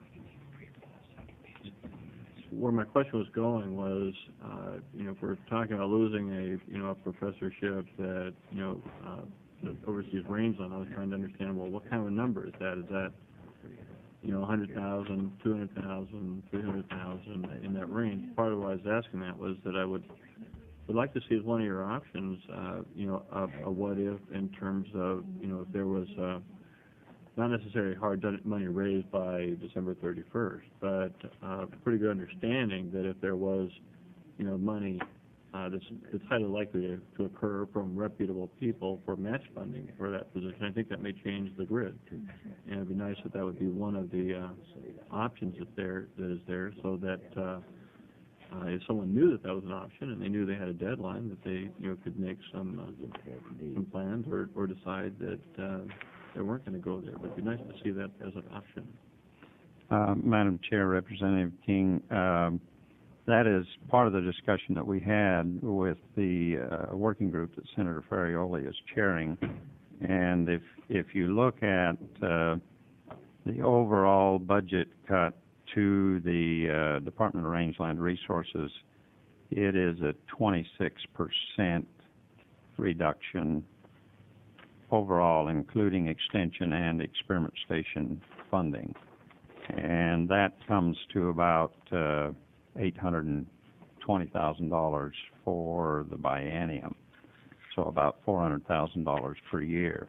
where my question was going was, uh, you know, if we're talking about losing a, you know, a professorship that, you know, uh, that oversees rangeland, I was trying to understand, well, what kind of a number is that? Is that, you know, one hundred thousand, two hundred thousand, three hundred thousand, in that range? Part of why I was asking that was that I would would like to see as one of your options, uh, you know, a, a what if in terms of, you know, if there was uh, not necessarily hard done- money raised by December thirty-first, but uh, pretty good understanding that if there was, you know, money uh, that's, that's highly likely to, to occur from reputable people for match funding for that position, I think that may change the grid. And it'd be nice that that would be one of the uh, options that there that is there, so that uh, uh, if someone knew that that was an option and they knew they had a deadline, that they, you know, could make some uh, some plans or, or decide that uh, they weren't going to go there. But it'd be nice to see that as an option. Uh, Madam Chair, Representative King, um, that is part of the discussion that we had with the uh, working group that Senator Ferrioli is chairing. And if if you look at uh, the overall budget cut to the uh, Department of Rangeland Resources, it is a twenty-six percent reduction overall, including extension and experiment station funding. And that comes to about uh, eight hundred twenty thousand dollars for the biennium, so about four hundred thousand dollars per year.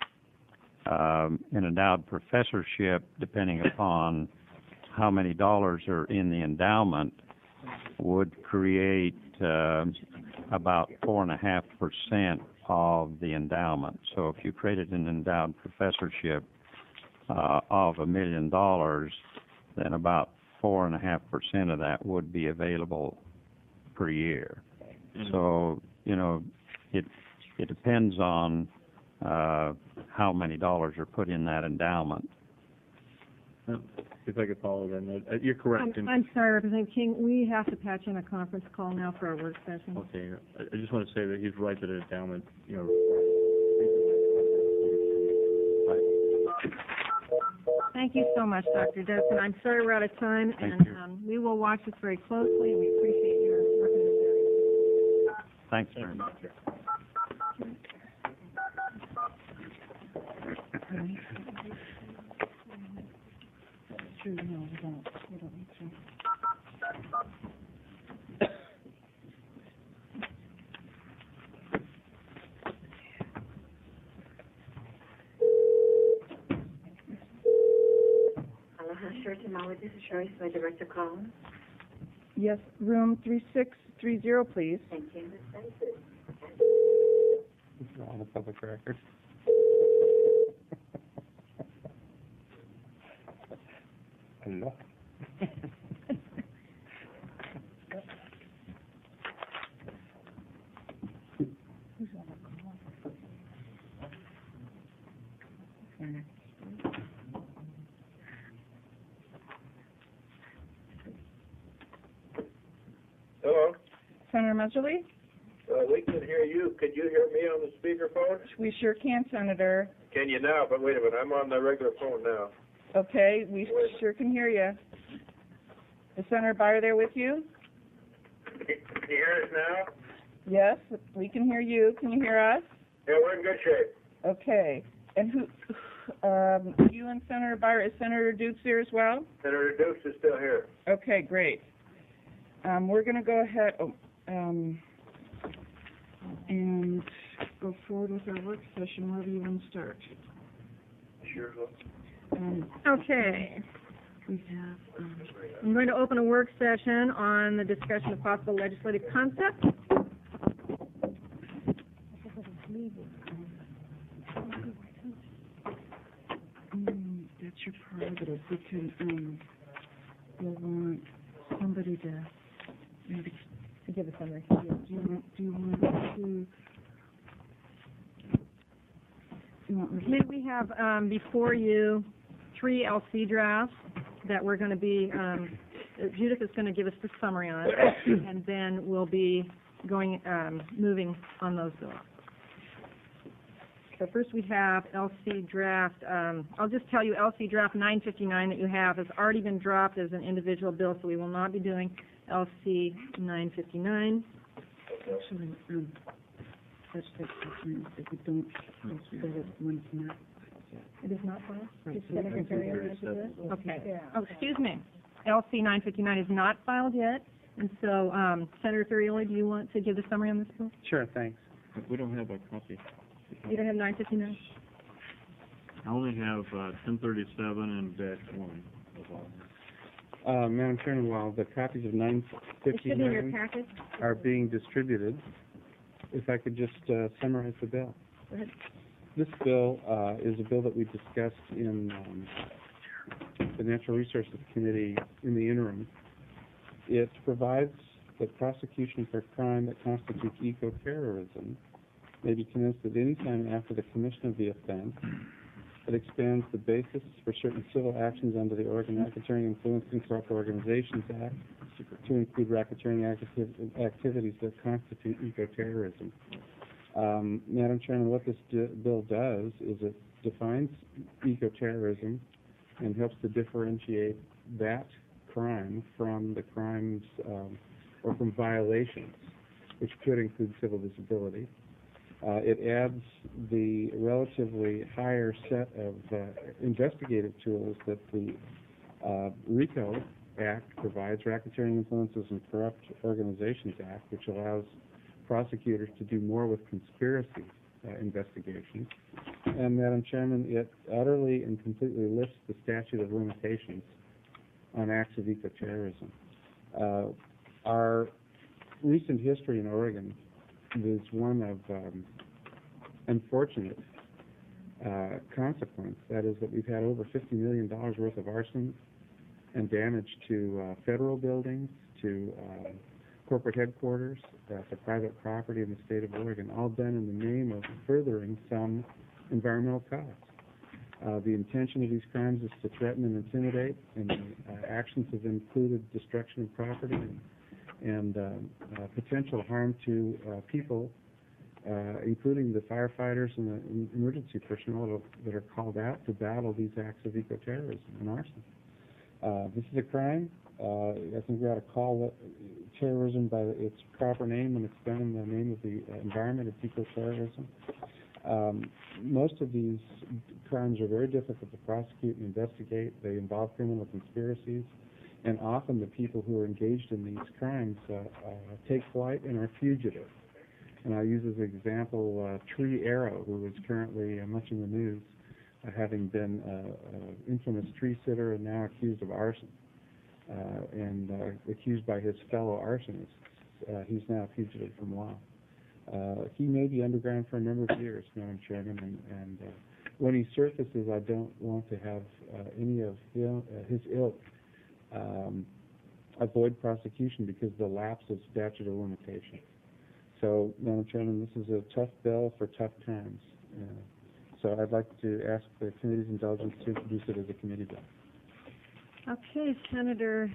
Um, an endowed professorship, depending upon how many dollars are in the endowment, would create uh, about four and a half percent of the endowment. So if you created an endowed professorship uh, of a million dollars, then about four and a half percent of that would be available per year. Mm-hmm. So, you know, it it depends on uh, how many dollars are put in that endowment. If I could follow then, uh, you're correct. I'm, in- I'm sorry, Representative King, we have to patch in a conference call now for our work session. Okay, I I just want to say that he's right that an endowment, you know. Thank you so much, Doctor Dudson. I'm sorry we're out of time, Thank and you. um, we will watch this very closely, and we appreciate your recommendation. Thanks very much. True, no, we don't, we don't need to. Aloha Sheraton Maui, this is Shari, my Director Collins. Yes, room three six three zero, please. Thank you. This is on the public record. Hello. Hello. Senator Messerly? Uh, we can hear you. Could you hear me on the speakerphone? We sure can, Senator. Can you now? But wait a minute, I'm on the regular phone now. Okay, we sure can hear you. Is Senator Byer there with you? Can you hear us now? Yes, we can hear you. Can you hear us? Yeah, we're in good shape. Okay. And who, um, you and Senator Byer, is Senator Dukes here as well? Senator Dukes is still here. Okay, great. Um, we're going to go ahead, oh, um, and go forward with our work session, wherever you want to start. Sure. Um, Okay. we have, um, I'm going to open a work session on the discussion of possible legislative concepts. mm, that's your prerogative. We can, um, we'll want somebody to, maybe, To give a summary. do you want, do you want to, you want Maybe we have, um, before you, three L C drafts that we're going to be, um, Judith is going to give us the summary on, and then we'll be going, um, moving on those bills. So first we have L C draft, um, I'll just tell you, L C draft nine fifty-nine that you have has already been dropped as an individual bill, so we will not be doing L C nine fifty-nine. actually, um, that's, that's, if we don't, so that when it's not, It is not filed? Right. Is Senator Ferriero mentioned it? Okay. Yeah. Oh, excuse me. L C nine fifty-nine is not filed yet, and so, um, Senator Ferrioli, do you want to give the summary on this bill? Sure, thanks. We don't have a copy. You don't have nine fifty-nine? I only have, uh, ten thirty-seven and dash one. Uh, Madam Chairman, while the copies of nine It should be in your fifty-nine packet. are being distributed, if I could just uh, summarize the bill. Go ahead. This bill uh, is a bill that we discussed in um, the Natural Resources Committee in the interim. It provides that prosecution for crime that constitutes eco-terrorism may be commenced at any time after the commission of the offense. It expands the basis for certain civil actions under the Oregon Racketeering Influencing Corrupt Organizations Act to include racketeering activ- activities that constitute eco-terrorism. Um, Madam Chairman, what this d- bill does is it defines eco-terrorism and helps to differentiate that crime from the crimes um, or from violations, which could include civil disability. Uh, it adds the relatively higher set of uh, investigative tools that the uh, RICO Act provides, Racketeering Influences and Corrupt Organizations Act, which allows prosecutors to do more with conspiracy uh, investigations. And, Madam Chairman, it utterly and completely lifts the statute of limitations on acts of eco-terrorism. Uh, our recent history in Oregon is one of um, unfortunate uh, consequence. That is that we've had over fifty million dollars worth of arson and damage to uh, federal buildings, to uh, corporate headquarters, uh, to private property in the state of Oregon, all done in the name of furthering some environmental cause. Uh, the intention of these crimes is to threaten and intimidate, and the uh, actions have included destruction of property and, and uh, uh, potential harm to uh, people, uh, including the firefighters and the emergency personnel that are called out to battle these acts of eco-terrorism and arson. Uh, this is a crime. Uh, I think we ought to call it terrorism by its proper name when it's done in the name of the uh, environment. It's eco-terrorism. Um, most of these crimes are very difficult to prosecute and investigate. They involve criminal conspiracies, and often the people who are engaged in these crimes uh, uh, take flight and are fugitive. And I'll use as an example uh, Tree Arrow, who is currently uh, much in the news, uh, having been an uh, uh, infamous tree sitter and now accused of arson, uh, and uh, accused by his fellow arsonists. Uh, he's now a fugitive from law. Uh, he may be underground for a number of years, Madam Chairman, and, and uh, when he surfaces, I don't want to have uh, any of him, uh, his ilk um, avoid prosecution because of the lapse of statute of limitations. So, Madam Chairman, this is a tough bill for tough times. Uh, so I'd like to ask the committee's indulgence to introduce it as a committee bill. Okay, Senator,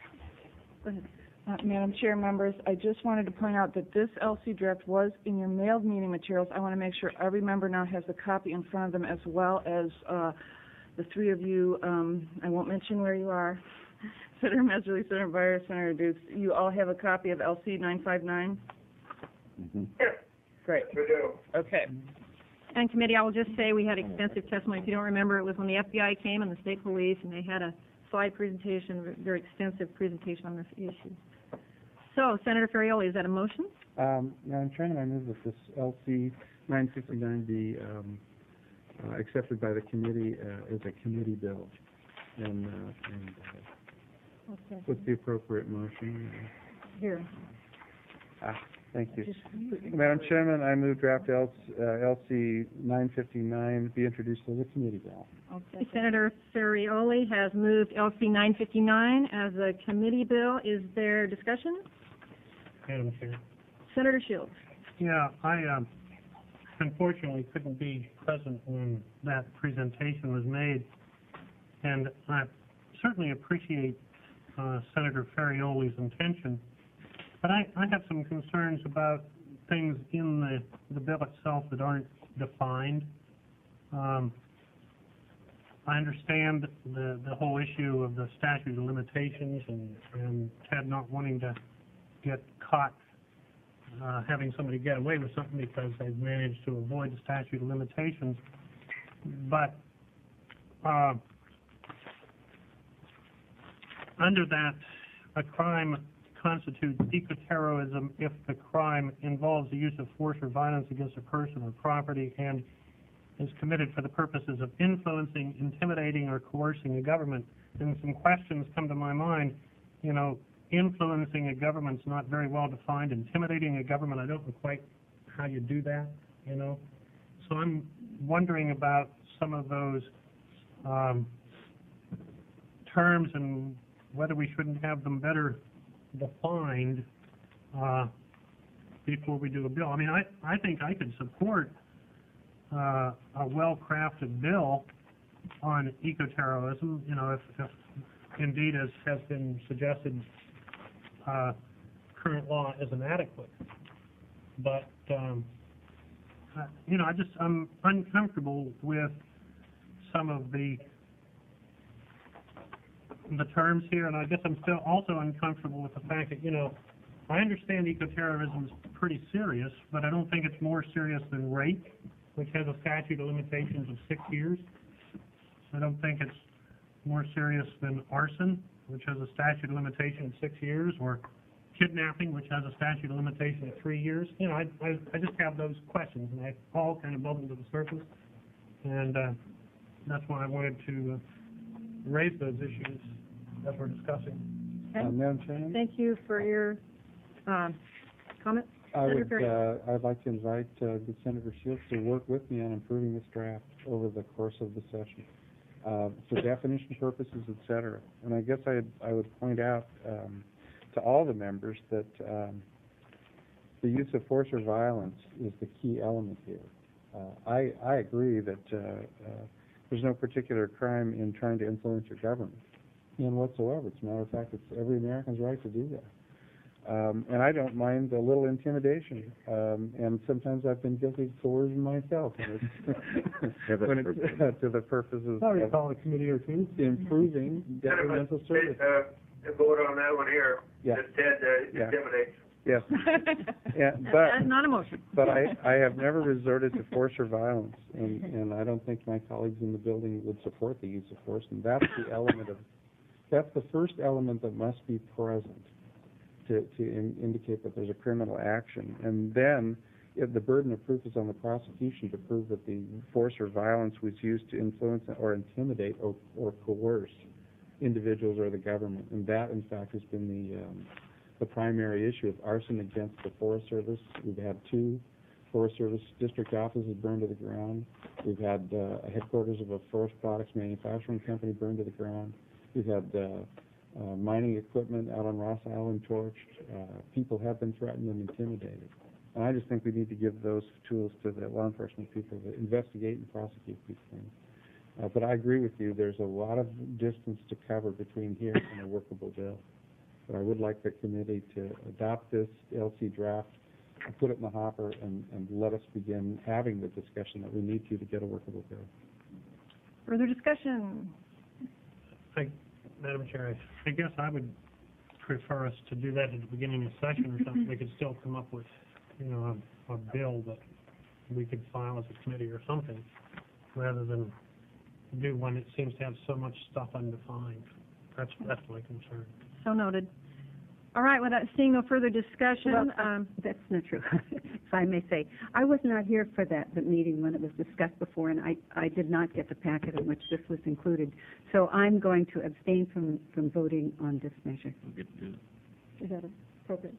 go ahead. Uh, Madam Chair, members, I just wanted to point out that this L C draft was in your mailed meeting materials. I want to make sure every member now has a copy in front of them, as well as uh, the three of you. Um, I won't mention where you are. Senator Messerly, Senator Byers, Senator Dukes. You all have a copy of L C nine fifty-nine? Mm-hmm. Great. We do. Okay. And committee, I will just say we had extensive testimony. If you don't remember, it was when the F B I came and the state police, and they had a slide presentation, very extensive presentation on this issue. So, Senator Ferrioli, is that a motion? Um, Madam Chairman, I move that this L C nine fifty-nine be um, uh, accepted by the committee uh, as a committee bill. And, uh, and uh, Okay. what's the appropriate motion? Here. Ah, thank you. Just- Madam Chairman, I move draft L, uh, L C nine fifty-nine be introduced as a committee bill. Okay. Senator Ferrioli has moved L C nine fifty-nine as a committee bill. Is there discussion? Madam Chair. Senator Shields. Yeah, I um, unfortunately couldn't be present when that presentation was made, and I certainly appreciate uh, Senator Ferrioli's intention, but I, I have some concerns about things in the, the bill itself that aren't defined. Um, I understand the, the whole issue of the statute of limitations and, and Ted not wanting to get caught uh, having somebody get away with something because they've managed to avoid the statute of limitations. But uh, under that, a crime constitutes ecoterrorism if the crime involves the use of force or violence against a person or property and is committed for the purposes of influencing, intimidating, or coercing a government. And some questions come to my mind. You know, influencing a government's not very well defined. Intimidating a government, I don't know quite how you do that, you know. So I'm wondering about some of those um, terms and whether we shouldn't have them better defined uh, before we do a bill. I mean, I, I think I could support uh, a well-crafted bill on ecoterrorism, you know, if, if indeed, as has been suggested, uh, current law isn't adequate. But, um, uh, you know, I just, I'm uncomfortable with some of the the terms here, and I guess I'm still also uncomfortable with the fact that, you know, I understand ecoterrorism is pretty serious, but I don't think it's more serious than rape, which has a statute of limitations of six years. I don't think it's more serious than arson, which has a statute of limitation of six years, or kidnapping, which has a statute of limitation of three years. You know, I, I, I just have those questions, and they all kind of bubble to the surface, and uh, that's why I wanted to uh, raise those issues that we're discussing. Okay. Uh, Madam Chairman? Thank you for your um, comment. I Senator would, Ferrioli. uh, I'd like to invite uh, good Senator Shields to work with me on improving this draft over the course of the session, uh, for definition purposes, et cetera. And I guess I'd, I would point out um, to all the members that um, the use of force or violence is the key element here. Uh, I, I agree that uh, uh, there's no particular crime in trying to influence your government in whatsoever. As a matter of fact, it's every American's right to do that. Um, and I don't mind a little intimidation. Um, and sometimes I've been guilty of coercion myself when it's, when it's uh, to the purposes Sorry to of call a committee or two. improving governmental service. Uh, vote on that one here. Yeah. That Ted uh, Yeah. intimidates. Yes. Yeah, That's but not a motion. but I, I have never resorted to force or violence, and, and I don't think my colleagues in the building would support the use of force. And that's the element of, that's the first element that must be present to, to in, indicate that there's a criminal action. And then, if the burden of proof is on the prosecution to prove that the force or violence was used to influence or intimidate or, or coerce individuals or the government. And that, in fact, has been the um, the primary issue of arson against the Forest Service. We've had two Forest Service district offices burned to the ground. We've had uh, a headquarters of a forest products manufacturing company burned to the ground. We've had uh, uh, mining equipment out on Ross Island torched. Uh, people have been threatened and intimidated. And I just think we need to give those tools to the law enforcement people to investigate and prosecute these things. Uh, but I agree with you, there's a lot of distance to cover between here and a workable bill. But I would like the committee to adopt this L C draft, and put it in the hopper, and, and let us begin having the discussion that we need to to get a workable bill. Further discussion? I, Madam Chair, I, I guess I would prefer us to do that at the beginning of session or something. We could still come up with, you know, a, a bill that we could file as a committee or something, rather than do one that seems to have so much stuff undefined. That's, that's my concern. So noted. All right, without seeing no further discussion, Well, um, That's not true, if I may say. I was not here for that, the meeting when it was discussed before, and I, I did not get the packet in which this was included. So I'm going to abstain from, from voting on this measure. is that appropriate?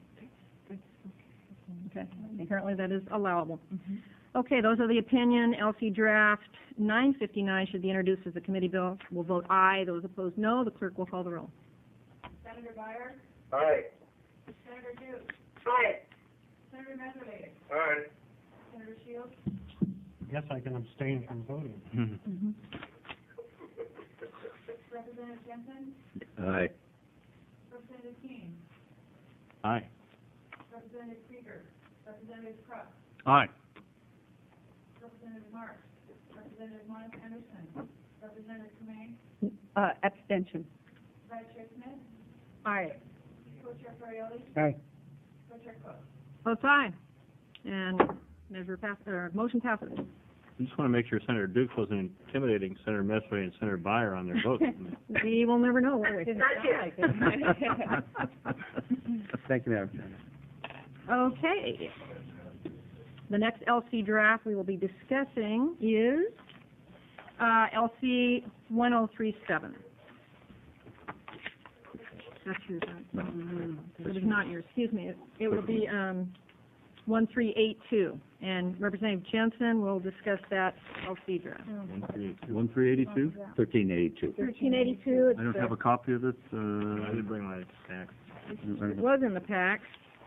Okay, apparently that is allowable. Okay, those are the opinion. L C draft nine fifty-nine should be introduced as a committee bill. We'll vote aye. Those opposed, no. The clerk will call the roll. Senator Byer? Aye. Senator Duke? Aye. Senator Messerly? Aye. Senator Shields? Yes, I can abstain from voting. Mm-hmm. Representative Jensen? Aye. Representative King? Aye. Representative Krieger? Representative Krupp? Aye. Representative Marks? Representative Monica Anderson? Representative Kumain? Uh, abstention. Vice Chair Smith? Aye. Co-Chair Ferrioli? Aye. Co-Chair Cook? Votes aye. And measure pass, or motion passes. I just want to make sure Senator Dukes wasn't intimidating Senator Messerly and Senator Byer on their votes. We will never know, will we? Thank you, Madam Chairman. Okay. The next L C draft we will be discussing is uh, L C one oh three seven. That's yours, right? It is not yours, excuse me. It, it will be um, one three eight two, and Representative Jensen will discuss that L C draft. One three eighty-two? Thirteen eighty-two. thirteen eighty-two. I don't have a copy of it. Uh, I didn't bring my stack. It was in the pack.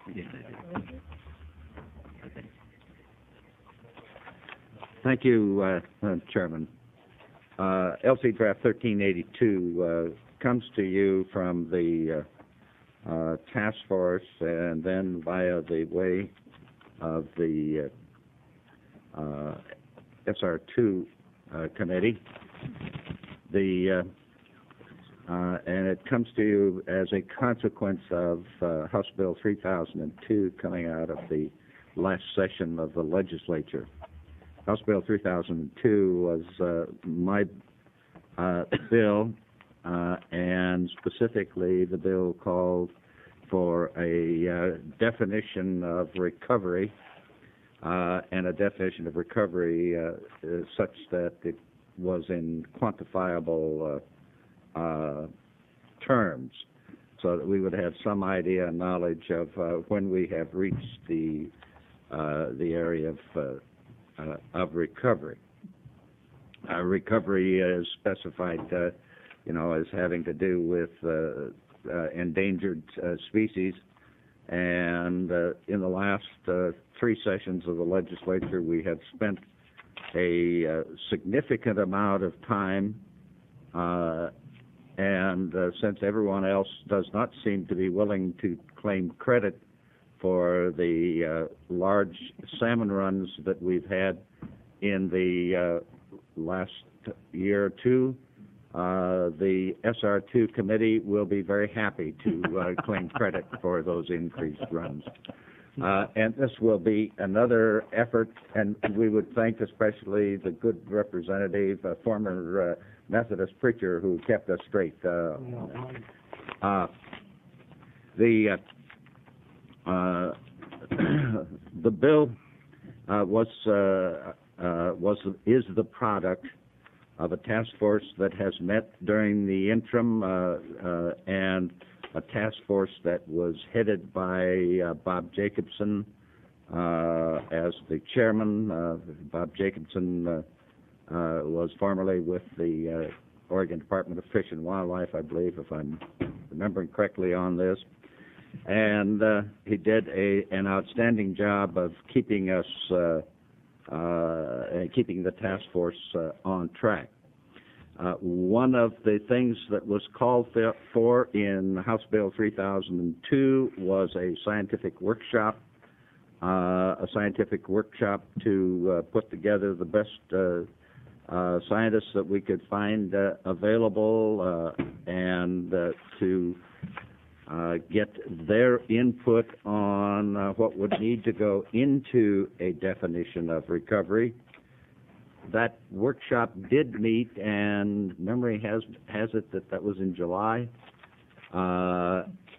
Thank you, uh, uh, Chairman. Uh, L C Draft thirteen eighty-two uh, comes to you from the uh, uh, task force and then via the way of the uh, uh, S R two uh, committee. The uh, uh, and it comes to you as a consequence of uh, House Bill three thousand two coming out of the last session of the legislature. House Bill three thousand two was uh, my uh, bill, uh, and specifically the bill called for a uh, definition of recovery, uh, and a definition of recovery uh, uh, such that it was in quantifiable uh, uh, terms, so that we would have some idea and knowledge of uh, when we have reached the uh, the area of uh, Uh, of recovery. Uh, recovery is specified, uh, you know, as having to do with uh, uh, endangered uh, species. And uh, in the last uh, three sessions of the legislature, we have spent a uh, significant amount of time, uh, and uh, since everyone else does not seem to be willing to claim credit for the uh, large salmon runs that we've had in the uh, last year or two, uh, the S R two committee will be very happy to uh, claim credit for those increased runs. Uh, and this will be another effort, and we would thank especially the good representative, uh, former uh, Methodist preacher who kept us straight. Uh, uh, the uh, Uh, the bill uh, was uh, uh, was is the product of a task force that has met during the interim, uh, uh, and a task force that was headed by uh, Bob Jacobson uh, as the chairman. Uh, Bob Jacobson uh, uh, was formerly with the uh, Oregon Department of Fish and Wildlife, I believe, if I'm remembering correctly on this. And uh, he did a, an outstanding job of keeping us, uh, uh, keeping the task force uh, on track. Uh, one of the things that was called for in House Bill three thousand two was a scientific workshop, uh, a scientific workshop to uh, put together the best uh, uh, scientists that we could find uh, available uh, and uh, to Uh, get their input on uh, what would need to go into a definition of recovery. That workshop did meet, and memory has has it that that was in July. Uh,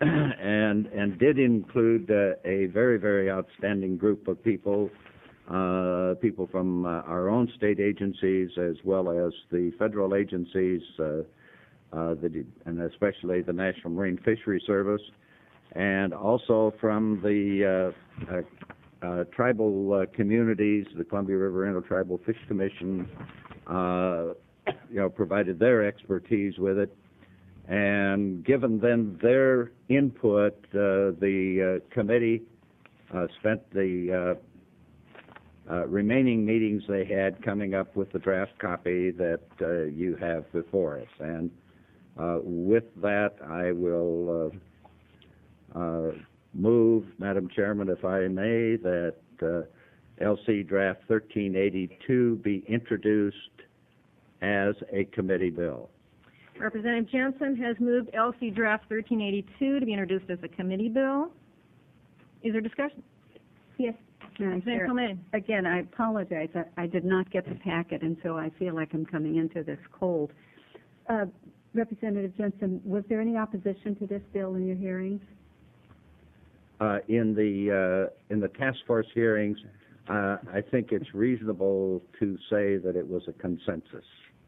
and and did include uh, a very, very outstanding group of people, uh, people from uh, our own state agencies as well as the federal agencies, uh, uh, the, and especially the National Marine Fisheries Service, and also from the uh, uh, uh, tribal uh, communities, the Columbia River Intertribal Fish Commission, uh, you know, provided their expertise with it. And given then their input, uh, the uh, committee uh, spent the uh, uh, remaining meetings they had coming up with the draft copy that uh, you have before us. And uh, with that, I will uh, uh, move, Madam Chairman, if I may, that uh, L C Draft thirteen eighty-two be introduced as a committee bill. Representative Jensen has moved L C Draft thirteen eighty-two to be introduced as a committee bill. Is there discussion? Yes, Madam Representative Chair. Tomei. Again, I apologize. I, I did not get the packet, and so I feel like I'm coming into this cold. Uh, Representative Jensen, was there any opposition to this bill in your hearings? Uh, in the uh, in the task force hearings, uh, I think it's reasonable to say that it was a consensus.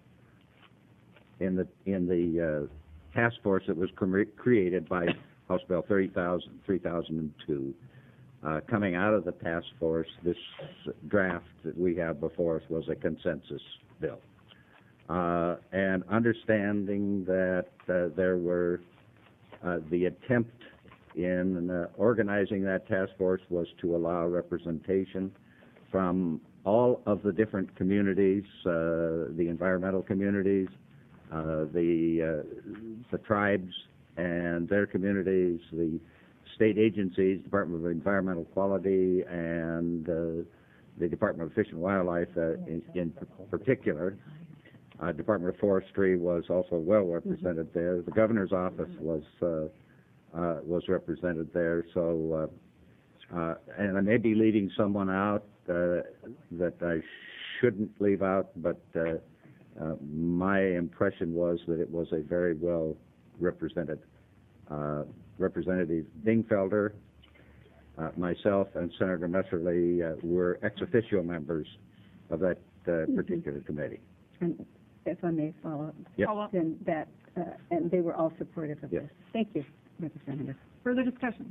In the in the uh, task force that was cre- created by House Bill thirty thousand, three thousand two, uh, coming out of the task force, this draft that we have before us was a consensus bill. Uh, and understanding that uh, there were uh, the attempt in uh, organizing that task force was to allow representation from all of the different communities, uh, the environmental communities, Uh, the uh, the tribes and their communities, the state agencies, Department of Environmental Quality, and uh, the Department of Fish and Wildlife uh, in, in particular. Uh, Department of Forestry was also well represented there. The governor's office was uh, uh, was represented there. So, uh, uh, and I may be leaving someone out uh, that I shouldn't leave out, but. Uh, Uh, my impression was that it was a very well represented. Uh, Representative Dingfelder, uh, myself, and Senator Messerly uh, were ex officio members of that uh, particular mm-hmm. committee. And if I may follow up, yep. then that, uh, and they were all supportive of yep. this. Thank you, Representative. Further discussion?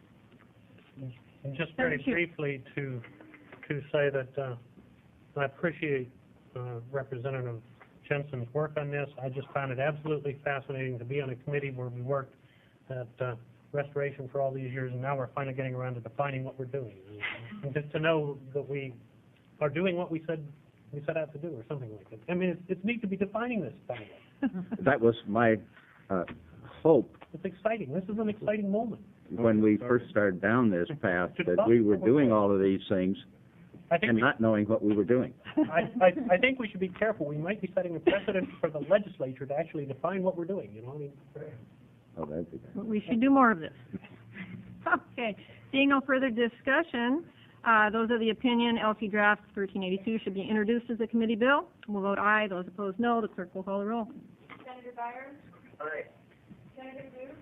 Just very briefly to to say that uh, I appreciate uh, Representative Jensen's work on this. I just found it absolutely fascinating to be on a committee where we worked at uh, restoration for all these years, and now we're finally getting around to defining what we're doing. And just to know that we are doing what we said we set out to do, or something like that. I mean, it's, it's neat to be defining this, by the way. That was my uh, hope. It's exciting. This is an exciting moment. When we first started down this path, that we were doing all of these things I think and we, not knowing what we were doing. I, I, I think we should be careful. We might be setting a precedent for the legislature to actually define what we're doing, you know? I mean, oh, that'd be good. We should do more of this. Okay. Seeing no further discussion, uh, those are the opinion. L C Draft thirteen eighty-two should be introduced as a committee bill. We'll vote aye. Those opposed, no. The clerk will call the roll. Senator Byers? Aye. Senator Duke?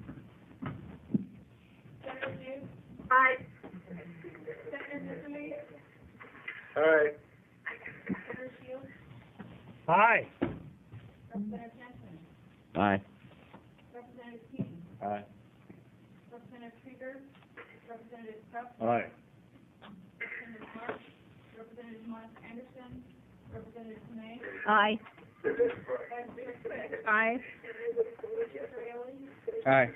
Senator Duke? Aye. Senator Nisserly? Aye. Senator Shields? aye. Representative Jensen? Aye. Representative Keaton? Aye. Representative Krieger? Representative Krupp? Aye. Representative March? Representative Moss Anderson? Representative Tomei? Aye. Aye. Aye.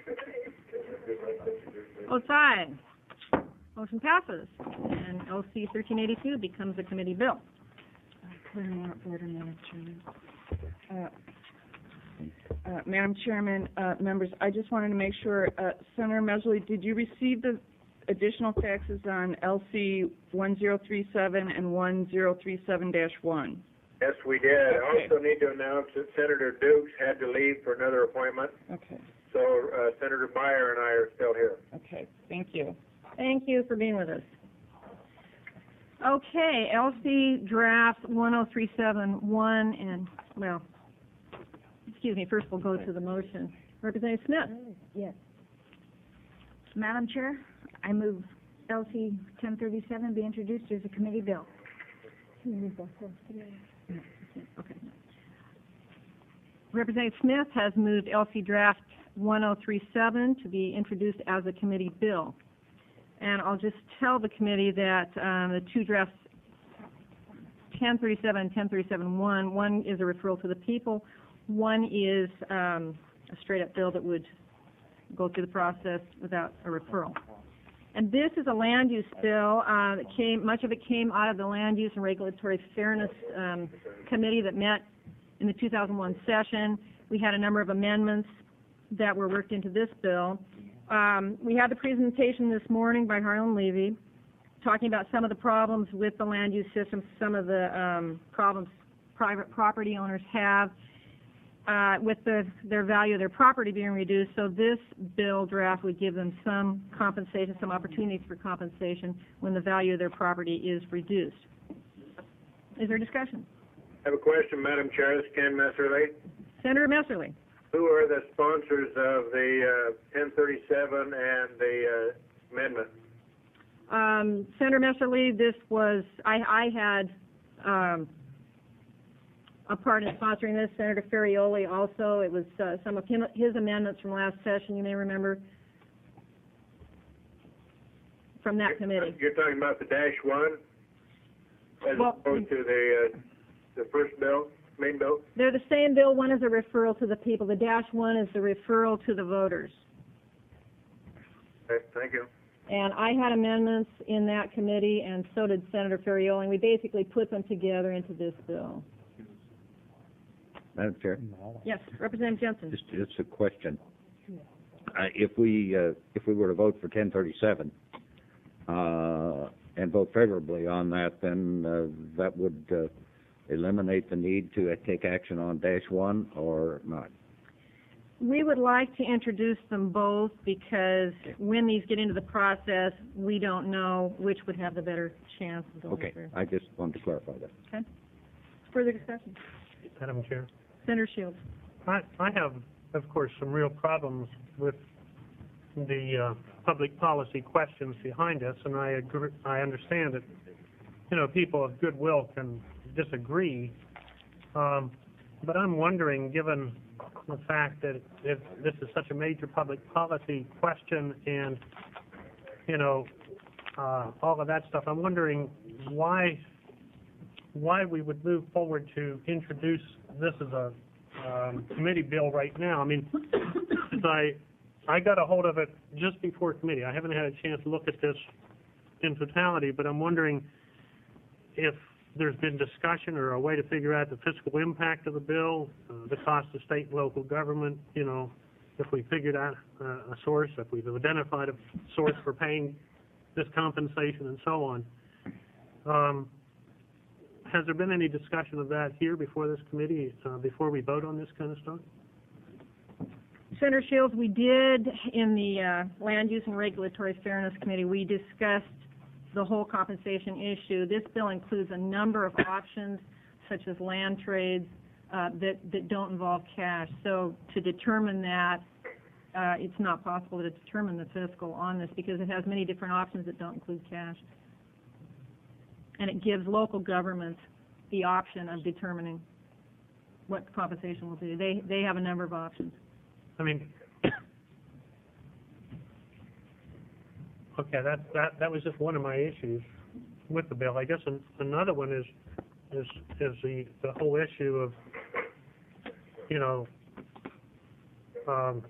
Both sides. Motion passes, and L C thirteen eighty-two becomes a committee bill. Point of order, Madam Chairman. Uh, uh, Madam Chairman, uh, members, I just wanted to make sure, uh, Senator Messerly, did you receive the additional faxes on L C one zero three seven and one zero three seven dash one? Yes, we did. I Okay. also need to announce that Senator Dukes had to leave for another appointment, Okay, so uh, Senator Meyer and I are still here. okay, thank you. Thank you for being with us. Okay, L C Draft one oh three seven one, and, well, excuse me, first we'll go to the motion. Representative Smith? Yes. Madam Chair, I move L C ten thirty-seven be introduced as a committee bill. Okay. Representative Smith has moved L C Draft one oh three seven to be introduced as a committee bill. And I'll just tell the committee that um, the two drafts, ten thirty-seven and ten thirty-seven one, one is a referral to the people, one is um, a straight-up bill that would go through the process without a referral. And this is a land use bill uh, that came, much of it came out of the Land Use and Regulatory Fairness um, Committee that met in the two thousand one session. We had a number of amendments that were worked into this bill. Um, we had the presentation this morning by Harlan Levy talking about some of the problems with the land use system, some of the um, problems private property owners have uh, with the, their value of their property being reduced. So this bill draft would give them some compensation, some opportunities for compensation when the value of their property is reduced. Is there discussion? I have a question, Madam Chair. This is Ken Messerly. Senator Messerly. Who are the sponsors of the uh, ten thirty-seven and the uh, amendment? Um, Senator Messerly, this was, I, I had um, a part in sponsoring this. Senator Ferrioli also. It was uh, some of him, his amendments from last session, you may remember, from that committee. You're talking about the dash one as Well, opposed to the, uh, the first bill, main bill? They're the same bill. One is a referral to the people. The dash one is the referral to the voters. Okay, thank you. And I had amendments in that committee, and so did Senator Ferrioli, and we basically put them together into this bill. Madam Chair? Yes, Representative Jensen. Just, just a question. Uh, if we, uh, if we were to vote for ten thirty-seven, uh, and vote favorably on that, then, uh, that would, uh, eliminate the need to uh, take action on dash one or not? We would like to introduce them both because when these get into the process, we don't know which would have the better chance of going Okay, through. I just wanted to clarify that. Okay. Further discussion? Madam Chair. Senator Shields. I, I have, of course, some real problems with the uh, public policy questions behind us, and I agree, I understand that, you know, people of goodwill can disagree, um, but I'm wondering, given the fact that if this is such a major public policy question and, you know, uh, all of that stuff, I'm wondering why why we would move forward to introduce this as a um, committee bill right now. I mean, I I got a hold of it just before committee. I haven't had a chance to look at this in totality, but I'm wondering if there's been discussion or a way to figure out the fiscal impact of the bill, uh, the cost of state and local government, you know, if we figured out uh, a source, if we've identified a source for paying this compensation and so on. Um, has there been any discussion of that here before this committee, uh, before we vote on this kind of stuff? Senator Shields, we did in the uh, Land Use and Regulatory Fairness Committee, we discussed the whole compensation issue. This bill includes a number of options, such as land trades, uh, that, that don't involve cash. So to determine that, uh, it's not possible to determine the fiscal on this because it has many different options that don't include cash. And it gives local governments the option of determining what the compensation will be. They, they have a number of options. I mean, okay, that, that, that was just one of my issues with the bill. I guess an, another one is, is, is the, the whole issue of, you know, um,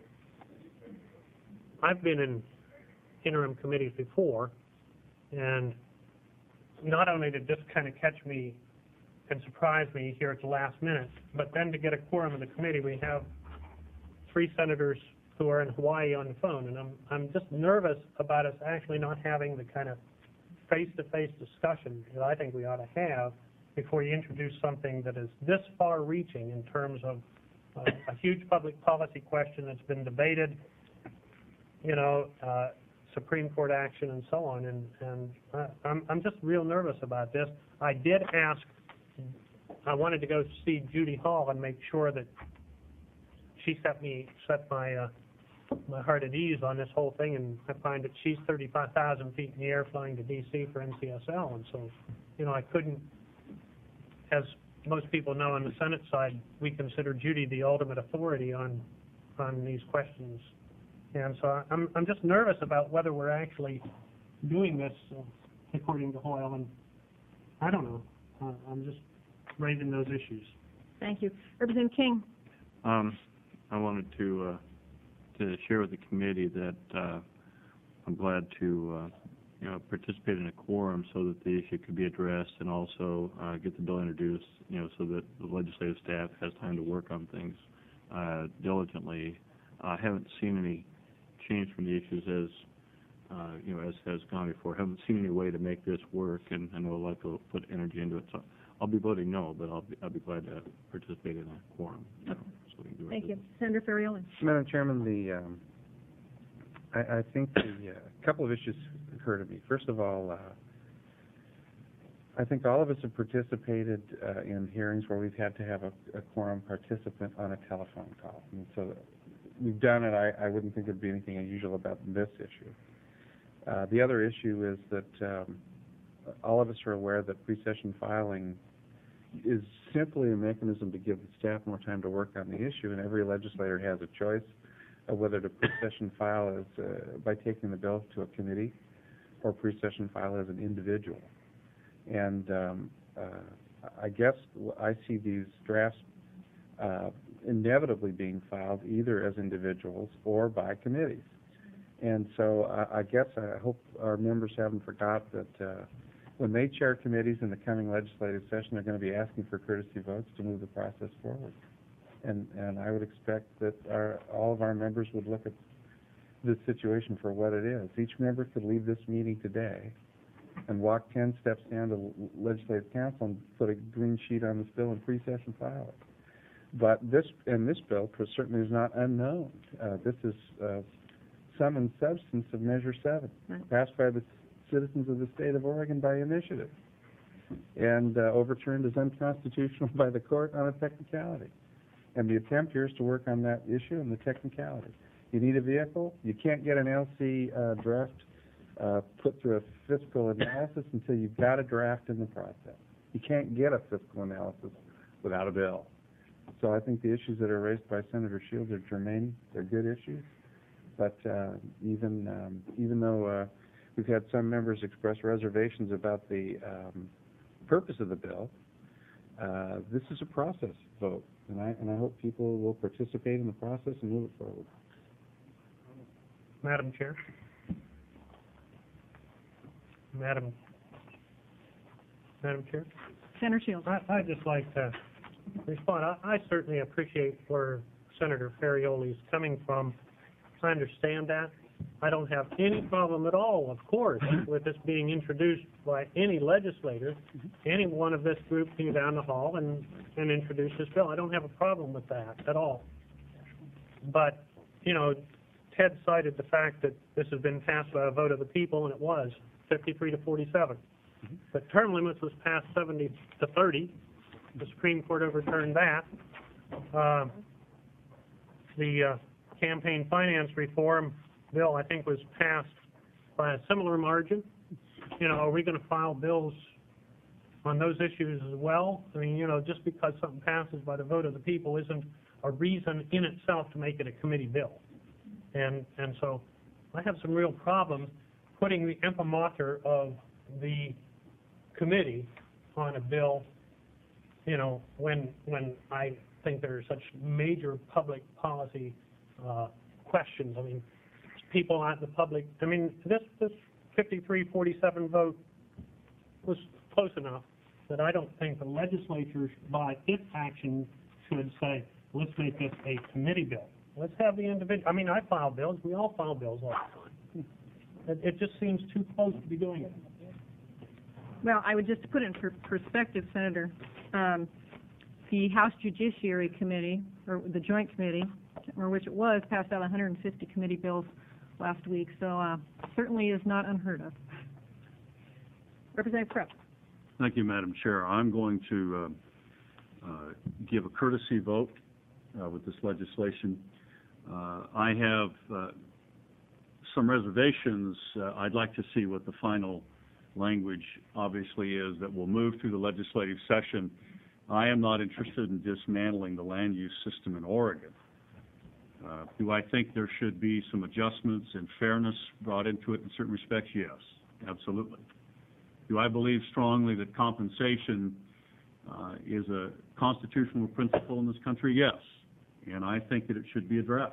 I've been in interim committees before, and not only did this kind of catch me and surprise me here at the last minute, but then to get a quorum in the committee, we have three senators who are in Hawaii on the phone, and I'm I'm just nervous about us actually not having the kind of face-to-face discussion that I think we ought to have before you introduce something that is this far-reaching in terms of uh, a huge public policy question that's been debated, you know, uh, Supreme Court action and so on, and and uh, I'm I'm just real nervous about this. I did ask. I wanted to go see Judy Hall and make sure that she set me set my uh, my heart at ease on this whole thing, and I find that she's thirty-five thousand feet in the air flying to D C for N C S L, and so, you know, I couldn't, as most people know on the Senate side, we consider Judy the ultimate authority on, on these questions. And so I'm, I'm just nervous about whether we're actually doing this uh, according to Hoyle, and I don't know. Uh, I'm just raising those issues. Thank you. Representative King. Um, I wanted to, uh, to share with the committee that, uh, I'm glad to, uh, you know, participate in a quorum so that the issue could be addressed and also, uh, get the bill introduced, you know, so that the legislative staff has time to work on things, uh, diligently. I haven't seen any change from the issues as, uh, you know, as has gone before. I haven't seen any way to make this work, and I know a lot of people put energy into it. So I'll be voting no, but I'll be, I'll be glad to participate in a quorum. You know, so we can do Thank it. you. Senator Ferrioli. Madam Chairman, the, um, I, I think the, uh, couple of issues occur to me. First of all, uh, I think all of us have participated uh, in hearings where we've had to have a, a quorum participant on a telephone call. And so we've done it. I, I wouldn't think there'd be anything unusual about this issue. Uh, the other issue is that um, all of us are aware that pre-session filing is simply a mechanism to give the staff more time to work on the issue, and every legislator has a choice of whether to pre-session file as, uh, by taking the bill to a committee or pre-session file as an individual. And um, uh, I guess I see these drafts uh, inevitably being filed either as individuals or by committees. And so I, I guess I hope our members haven't forgot that uh, when they chair committees in the coming legislative session, they're going to be asking for courtesy votes to move the process forward. And, and I would expect that our, all of our members would look at this situation for what it is. Each member could leave this meeting today and walk ten steps down to Legislative Council and put a green sheet on this bill and pre-session file it. But this, and this bill certainly is not unknown. Uh, this is uh, sum and substance of Measure seven, right, passed by the citizens of the state of Oregon by initiative and uh, overturned as unconstitutional by the court on a technicality. And the attempt here is to work on that issue and the technicality. You need a vehicle. You can't get an L C uh, draft uh, put through a fiscal analysis until you've got a draft in the process. You can't get a fiscal analysis without a bill. So I think the issues that are raised by Senator Shields are germane. They're good issues. But uh, even um, even though uh, we've had some members express reservations about the um, purpose of the bill, uh, this is a process vote, and I and I hope people will participate in the process and move it forward. Madam Chair. Madam Madam Chair. Senator Shields. I, I'd just like to respond. I, I certainly appreciate where Senator Ferrioli is coming from. I understand that. I don't have any problem at all, of course, with this being introduced by any legislator. Any one of this group can go down the hall and, and introduce this bill. I don't have a problem with that at all. But, you know, Ted cited the fact that this has been passed by a vote of the people, and it was fifty-three to forty-seven. Mm-hmm. But term limits was passed seventy to thirty. The Supreme Court overturned that. Uh, the uh, campaign finance reform bill, I think, was passed by a similar margin. You know, are we going to file bills on those issues as well? I mean, you know, just because something passes by the vote of the people isn't a reason in itself to make it a committee bill. And and so I have some real problems putting the imprimatur of the committee on a bill, you know, when when I think there are such major public policy uh, questions. I mean, people out in the public, I mean, this this fifty-three forty-seven vote was close enough that I don't think the legislature, by its action, should say, let's make this a committee bill. Let's have the individual, I mean, I file bills, we all file bills all the time. It, it just seems too close to be doing it. Well, I would just put it in per perspective, Senator. Um, the House Judiciary Committee, or the Joint Committee, or which it was, passed out one hundred fifty committee bills last week, so uh, certainly is not unheard of. Representative Krepp. Thank you, Madam Chair. I'm going to uh, uh, give a courtesy vote uh, with this legislation. Uh, I have uh, some reservations. Uh, I'd like to see what the final language obviously is that will move through the legislative session. I am not interested in dismantling the land use system in Oregon. Uh, do I think there should be some adjustments and fairness brought into it in certain respects? Yes, absolutely. Do I believe strongly that compensation uh, is a constitutional principle in this country? Yes, and I think that it should be addressed.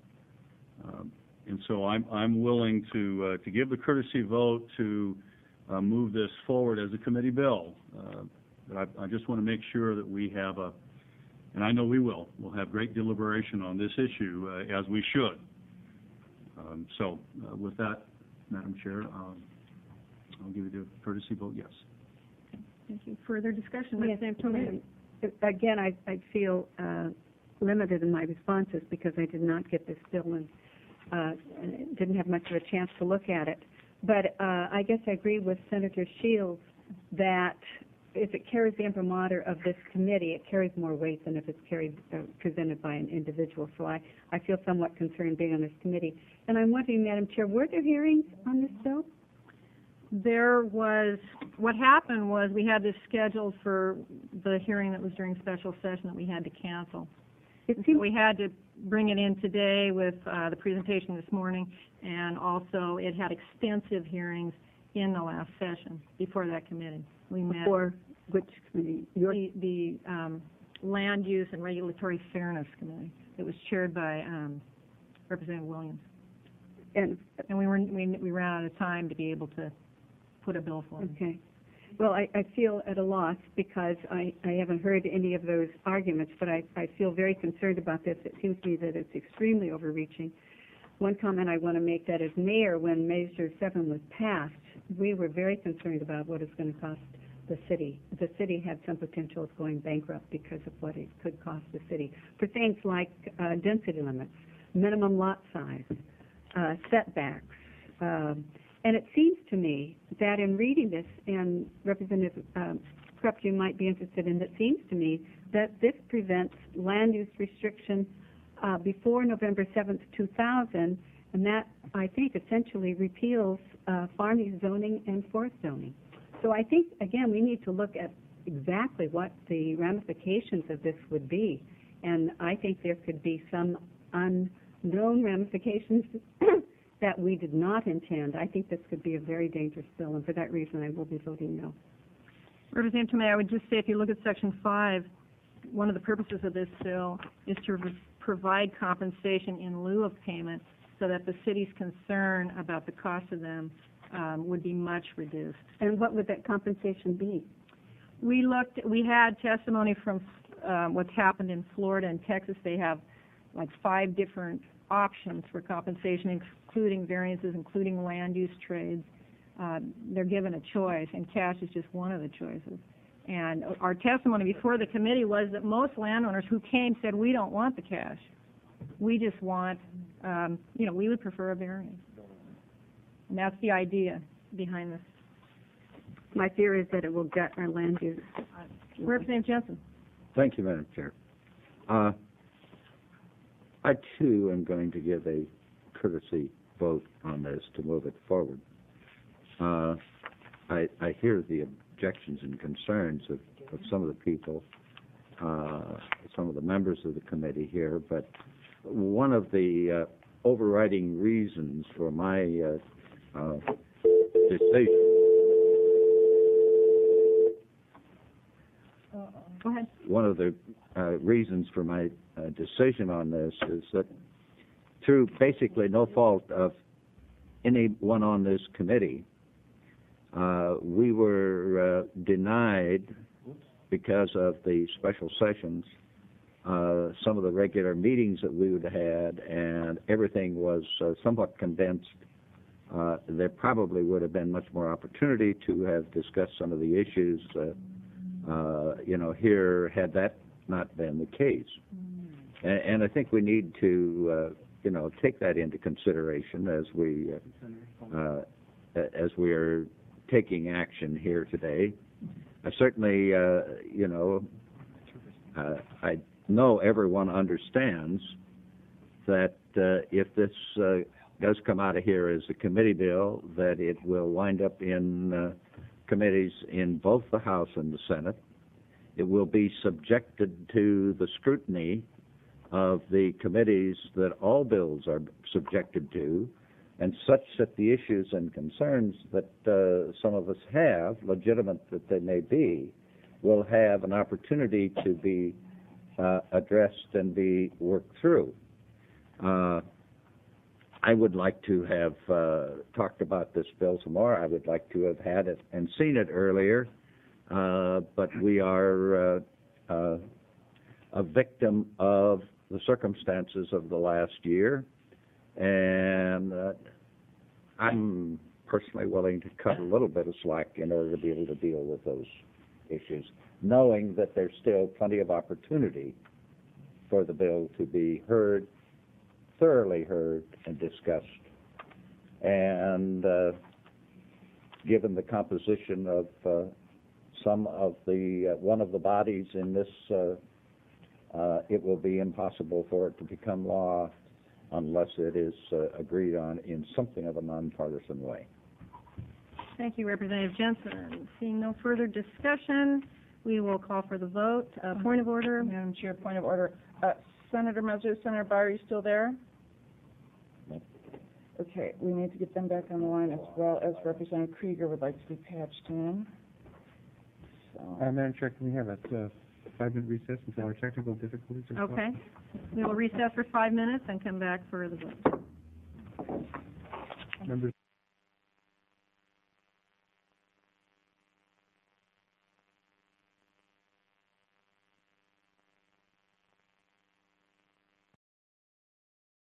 Um, and so I'm, I'm willing to uh, to give the courtesy vote to uh, move this forward as a committee bill. Uh, but I, I just want to make sure that we have a, and I know we will, we'll have great deliberation on this issue uh, as we should. Um, so uh, with that, Madam Chair, um, I'll give you the courtesy vote yes. Thank you. Further discussion? Yes, and again, I, I feel uh, limited in my responses because I did not get this bill and uh, didn't have much of a chance to look at it. But uh, I guess I agree with Senator Shields that if it carries the imprimatur of this committee, it carries more weight than if it's carried uh, presented by an individual. So I, I feel somewhat concerned being on this committee. And I'm wondering, Madam Chair, were there hearings on this bill? There was, what happened was we had this scheduled for the hearing that was during special session that we had to cancel. It seems we had to bring it in today with uh, the presentation this morning, and also it had extensive hearings in the last session before that committee. We met before which committee? Your the, the um, Land Use and Regulatory Fairness Committee. It was chaired by um, Representative Williams. And, and we were we, we ran out of time to be able to put a bill forward. Okay. Well, I, I feel at a loss because I, I haven't heard any of those arguments, but I, I feel very concerned about this. It seems to me that it's extremely overreaching. One comment I want to make, that as mayor, when Measure seven was passed, we were very concerned about what it's going to cost the city. The city had some potential of going bankrupt because of what it could cost the city for things like uh, density limits, minimum lot size, uh, setbacks, um, and it seems to me that in reading this, and Representative um, Krupp, you might be interested in, it seems to me that this prevents land use restriction uh, before November seventh, two thousand, and that, I think, essentially repeals uh, farm use zoning and forest zoning. So I think, again, we need to look at exactly what the ramifications of this would be, and I think there could be some unknown ramifications that we did not intend. I think this could be a very dangerous bill, and for that reason I will be voting no. Representative Tomei, I would just say if you look at Section five, one of the purposes of this bill is to provide compensation in lieu of payment so that the city's concern about the cost of them um, would be much reduced. And what would that compensation be? We looked, we had testimony from uh, what's happened in Florida and Texas. They have like five different options for compensation, including variances, including land use trades. Uh, they're given a choice, and cash is just one of the choices. And our testimony before the committee was that most landowners who came said, we don't want the cash. We just want, um, you know, we would prefer a variance. And that's the idea behind this. My fear is that it will gut our land use. Representative Jensen. Thank you, Madam Chair. Uh, I, too, am going to give a courtesy vote on this to move it forward. Uh, I, I hear the objections and concerns of, of some of the people, uh, some of the members of the committee here, but one of the uh, overriding reasons for my uh, uh, decision Go ahead. One of the uh, reasons for my uh, decision on this is that through basically no fault of anyone on this committee, uh, we were uh, denied, because of the special sessions, uh, some of the regular meetings that we would have had, and everything was uh, somewhat condensed. Uh, there probably would have been much more opportunity to have discussed some of the issues uh, Uh, you know, here, had that not been the case. And, and I think we need to, uh, you know, take that into consideration as we, uh, uh, as we are taking action here today. I certainly, uh, you know, uh, I know everyone understands that uh, if this uh, does come out of here as a committee bill, that it will wind up in uh, committees in both the House and the Senate. It will be subjected to the scrutiny of the committees that all bills are subjected to, and such that the issues and concerns that uh, some of us have, legitimate that they may be, will have an opportunity to be uh, addressed and be worked through. Uh, I would like to have uh, talked about this bill some more. I would like to have had it and seen it earlier, uh, but we are uh, uh, a victim of the circumstances of the last year, and uh, I'm personally willing to cut a little bit of slack in order to be able to deal with those issues, knowing that there's still plenty of opportunity for the bill to be heard, thoroughly heard and discussed. And uh, given the composition of uh, some of the, uh, one of the bodies in this, uh, uh, it will be impossible for it to become law unless it is uh, agreed on in something of a nonpartisan way. Thank you, Representative Jensen. Seeing no further discussion, we will call for the vote. Uh, point of order. Madam Chair, point of order. Uh, Senator Metzger, Senator Byer, you still there? No. Okay, we need to get them back on the line, as well as Representative Krieger would like to be patched in. So. Uh, Madam Chair, can we have a uh, five-minute recess until our technical difficulties are solved? Okay. We will recess for five minutes and come back for the vote. Members.